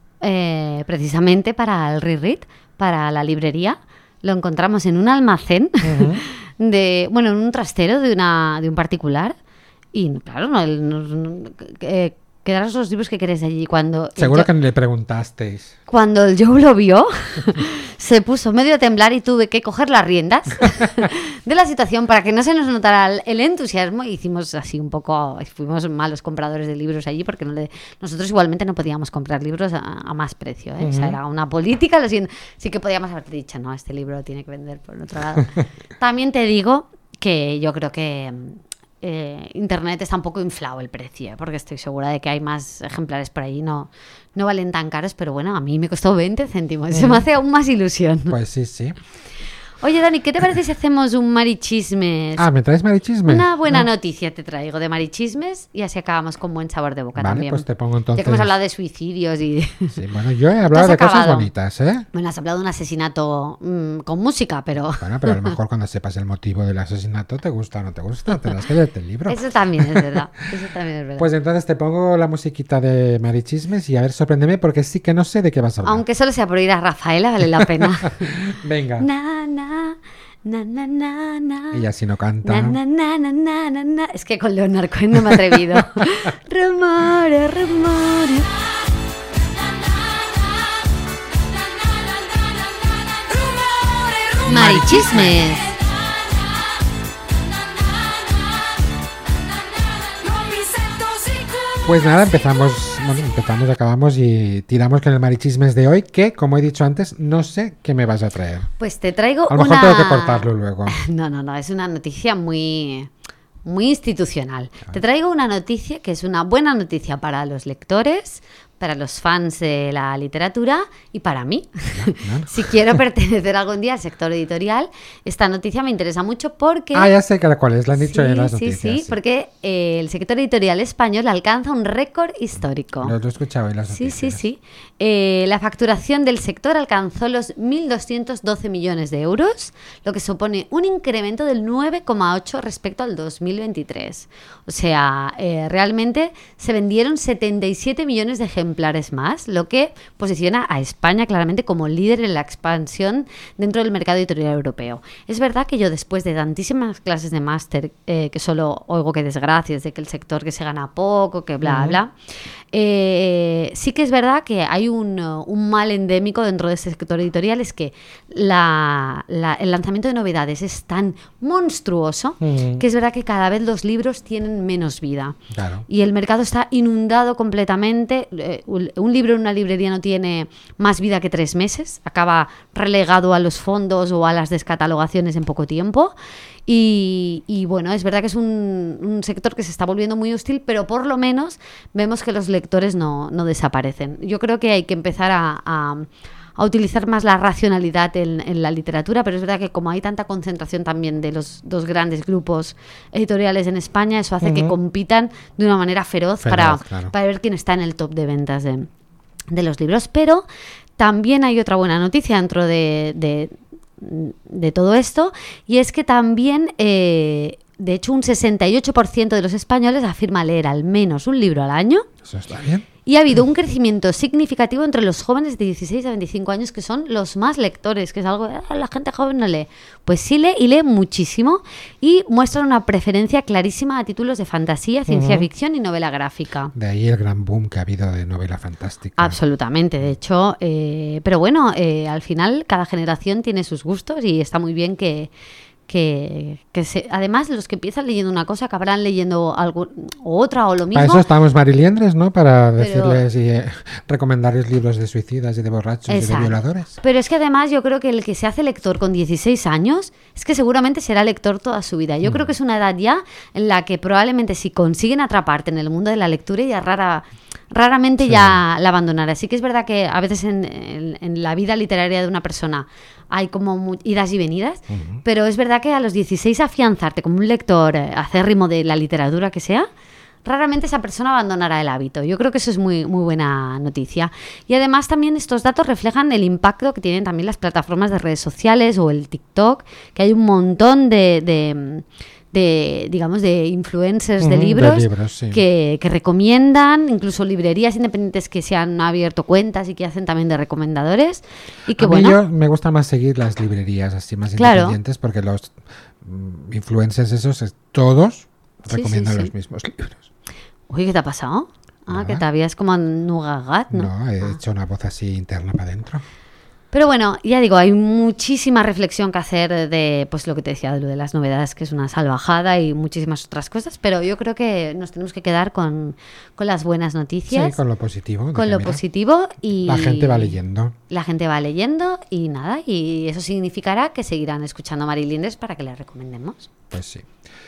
eh, precisamente para el Reread, para la librería. Lo encontramos en un almacén, de, bueno, en un trastero de, una, de un particular. Y claro, no, el- no- no- eh, quedaros los libros que queréis allí. Cuando Seguro yo- que le preguntasteis. Cuando el Joe lo vio, se puso medio a temblar y tuve que coger las riendas de la situación para que no se nos notara el, el entusiasmo. Y hicimos así un poco, fuimos malos compradores de libros allí porque no le- nosotros igualmente no podíamos comprar libros a, a más precio, ¿eh? O sea, era una política, lo siento. Sí que podíamos haber dicho, no, este libro lo tiene que vender por otro lado. También te digo que yo creo que... eh, Internet está un poco inflado el precio, ¿eh? Porque estoy segura de que hay más ejemplares por ahí, no, no valen tan caros, pero bueno, a mí me costó veinte céntimos, se me hace aún más ilusión. Pues sí, sí. Oye, Dani, ¿qué te parece si hacemos un marichismes? Ah, ¿me traes marichismes? Una buena No. noticia te traigo de marichismes y así acabamos con buen sabor de boca Vale, también. pues te pongo entonces... Ya que hemos hablado de suicidios y... Sí, bueno, yo he hablado has de cosas acabado? bonitas, ¿eh? Bueno, has hablado de un asesinato mm, con música, pero... Bueno, pero a lo mejor cuando sepas el motivo del asesinato te gusta o no te gusta, tendrás que leerte el libro. Eso también es verdad, eso también es verdad. Pues entonces te pongo la musiquita de Marichismes y a ver, sorpréndeme porque sí que no sé de qué vas a hablar. Aunque solo sea por ir a Rafaela, vale la pena. Venga. Na, na, na, na, na, na. Y así no canta. Na, na, na, na, na, na, na. Es que con Leonard Cohen no me he atrevido. Rumores, rumores. Marichismes. Pues nada, empezamos, bueno, empezamos, acabamos y tiramos con el Marichismes de hoy, que como he dicho antes, no sé qué me vas a traer. Pues te traigo A lo mejor una... tengo que cortarlo luego. No, no, no, es una noticia muy, muy institucional. Te traigo una noticia que es una buena noticia para los lectores, para los fans de la literatura y para mí. ¿no? Si quiero pertenecer algún día al sector editorial, esta noticia me interesa mucho porque... Ah, ya sé que cuál es, lo han dicho sí, en las sí, noticias. sí, porque eh, el sector editorial español alcanza un récord histórico. Lo, lo he escuchado en las Sí, noticias. sí, sí. Eh, la facturación del sector alcanzó los mil doscientos doce millones de euros, lo que supone un incremento del nueve coma ocho respecto al dos mil veintitrés. O sea, eh, realmente se vendieron setenta y siete millones de ejemplares más, lo que posiciona a España claramente como líder en la expansión dentro del mercado editorial europeo. Es verdad que yo, después de tantísimas clases de máster, eh, que solo oigo que desgracias, de que el sector que se gana poco, que bla, Ujú. bla, eh, sí que es verdad que hay un, uh, un mal endémico dentro de este sector editorial, es que la, la- el lanzamiento de novedades es tan monstruoso Mm. que es verdad que cada vez los libros tienen menos vida. Claro. Y el mercado está inundado completamente. Eh, un un libro en una librería no tiene más vida que tres meses. Acaba relegado a los fondos o a las descatalogaciones en poco tiempo. Y, y bueno, es verdad que es un, un sector que se está volviendo muy hostil, pero por lo menos vemos que los lectores no, no desaparecen. Yo creo que hay que empezar a, a- a utilizar más la racionalidad en, en la literatura, pero es verdad que como hay tanta concentración también de los dos grandes grupos editoriales en España, eso hace uh-huh. que compitan de una manera feroz, feroz para, claro. para ver quién está en el top de ventas de, de los libros. Pero también hay otra buena noticia dentro de, de, de todo esto, y es que también... Eh, de hecho, un sesenta y ocho por ciento de los españoles afirma leer al menos un libro al año. Eso está bien. Y ha habido un crecimiento significativo entre los jóvenes de dieciséis a veinticinco años, que son los más lectores, que es algo, ah, la gente joven no lee. Pues sí lee, y lee muchísimo, y muestran una preferencia clarísima a títulos de fantasía, ciencia uh-huh. ficción y novela gráfica. De ahí el gran boom que ha habido de novela fantástica. Absolutamente, de hecho, eh, pero bueno, eh, al final cada generación tiene sus gustos y está muy bien que... Que, que se, además los que empiezan leyendo una cosa acabarán leyendo algo o otra o lo mismo. Para eso estamos Mariliendres, ¿no? Para pero, decirles y eh, recomendarles libros de suicidas y de borrachos exacto. y de violadores. Pero es que además yo creo que el que se hace lector con dieciséis años es que seguramente será lector toda su vida. Yo mm. creo que es una edad ya en la que probablemente si consiguen atraparte en el mundo de la lectura ya rara... raramente sí. ya la abandonará. Así que es verdad que a veces en, en, en la vida literaria de una persona hay como idas y venidas, uh-huh. pero es verdad que a los dieciséis afianzarte como un lector acérrimo de la literatura que sea, raramente esa persona abandonará el hábito. Yo creo que eso es muy, muy buena noticia. Y además también estos datos reflejan el impacto que tienen también las plataformas de redes sociales o el TikTok, que hay un montón de... de de, digamos, de influencers uh-huh, de libros, de libros sí. que, que recomiendan, incluso librerías independientes que se han abierto cuentas y que hacen también de recomendadores. Y que a bueno, mí yo me gusta más seguir las librerías así más claro. independientes porque los mm, influencers esos todos sí, recomiendan sí, sí. los mismos libros. Uy, ¿qué te ha pasado? Ah, Nada. Que te habías como nugagat, ¿no? No, he ah. hecho una voz así interna para adentro. Pero bueno, ya digo, hay muchísima reflexión que hacer de pues lo que te decía, de lo de las novedades, que es una salvajada, y muchísimas otras cosas, pero yo creo que nos tenemos que quedar con, con las buenas noticias. Sí, con lo positivo. Con lo mira, positivo y... La gente va leyendo. La gente va leyendo y nada, y eso significará que seguirán escuchando a Mariliendres para que les recomendemos. Pues sí.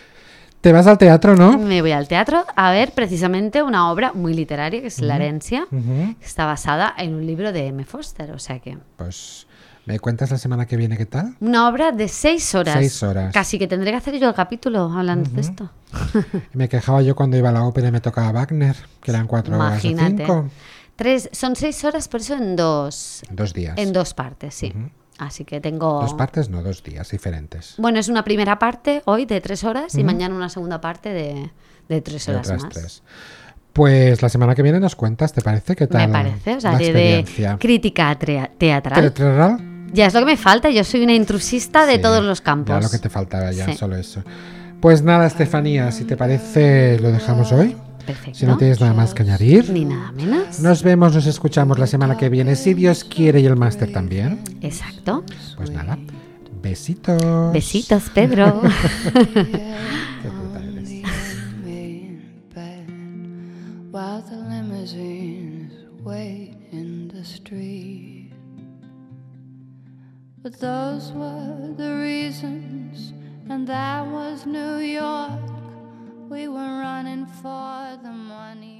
Te vas al teatro, ¿no? Me voy al teatro a ver precisamente una obra muy literaria, que es uh-huh. La herencia, uh-huh. que está basada en un libro de M. Foster, o sea que... Pues, ¿me cuentas la semana que viene qué tal? Una obra de seis horas. Seis horas. Casi que tendré que hacer yo el capítulo hablando uh-huh. de esto. Me quejaba yo cuando iba a la ópera y me tocaba Wagner, que eran cuatro Imagínate. horas o cinco. Tres, son seis horas, por eso en dos... Dos días. En dos partes, sí. Uh-huh. Así que tengo... Dos partes, no, dos días diferentes. Bueno, es una primera parte hoy de tres horas uh-huh. y mañana una segunda parte de, de tres horas de otras más. Tres. Pues la semana que viene nos cuentas, ¿te parece? ¿Qué tal? Me parece, o sea, de, de crítica trea- teatral. ¿Teatral? Ya es lo que me falta, yo soy una intrusista de sí, todos los campos. Ya lo que te faltaba, ya sí. solo eso. Pues nada, Estefanía, si te parece, lo dejamos hoy. Perfecto. Si no tienes nada más que añadir. Ni nada menos. Nos vemos, nos escuchamos la semana que viene, si Dios quiere, y el máster también. Exacto. Pues nada, besitos. Besitos, Pedro. Qué puta eres. While the limousines wait in the street. But those were the reasons, and that was New York. We were running for the money.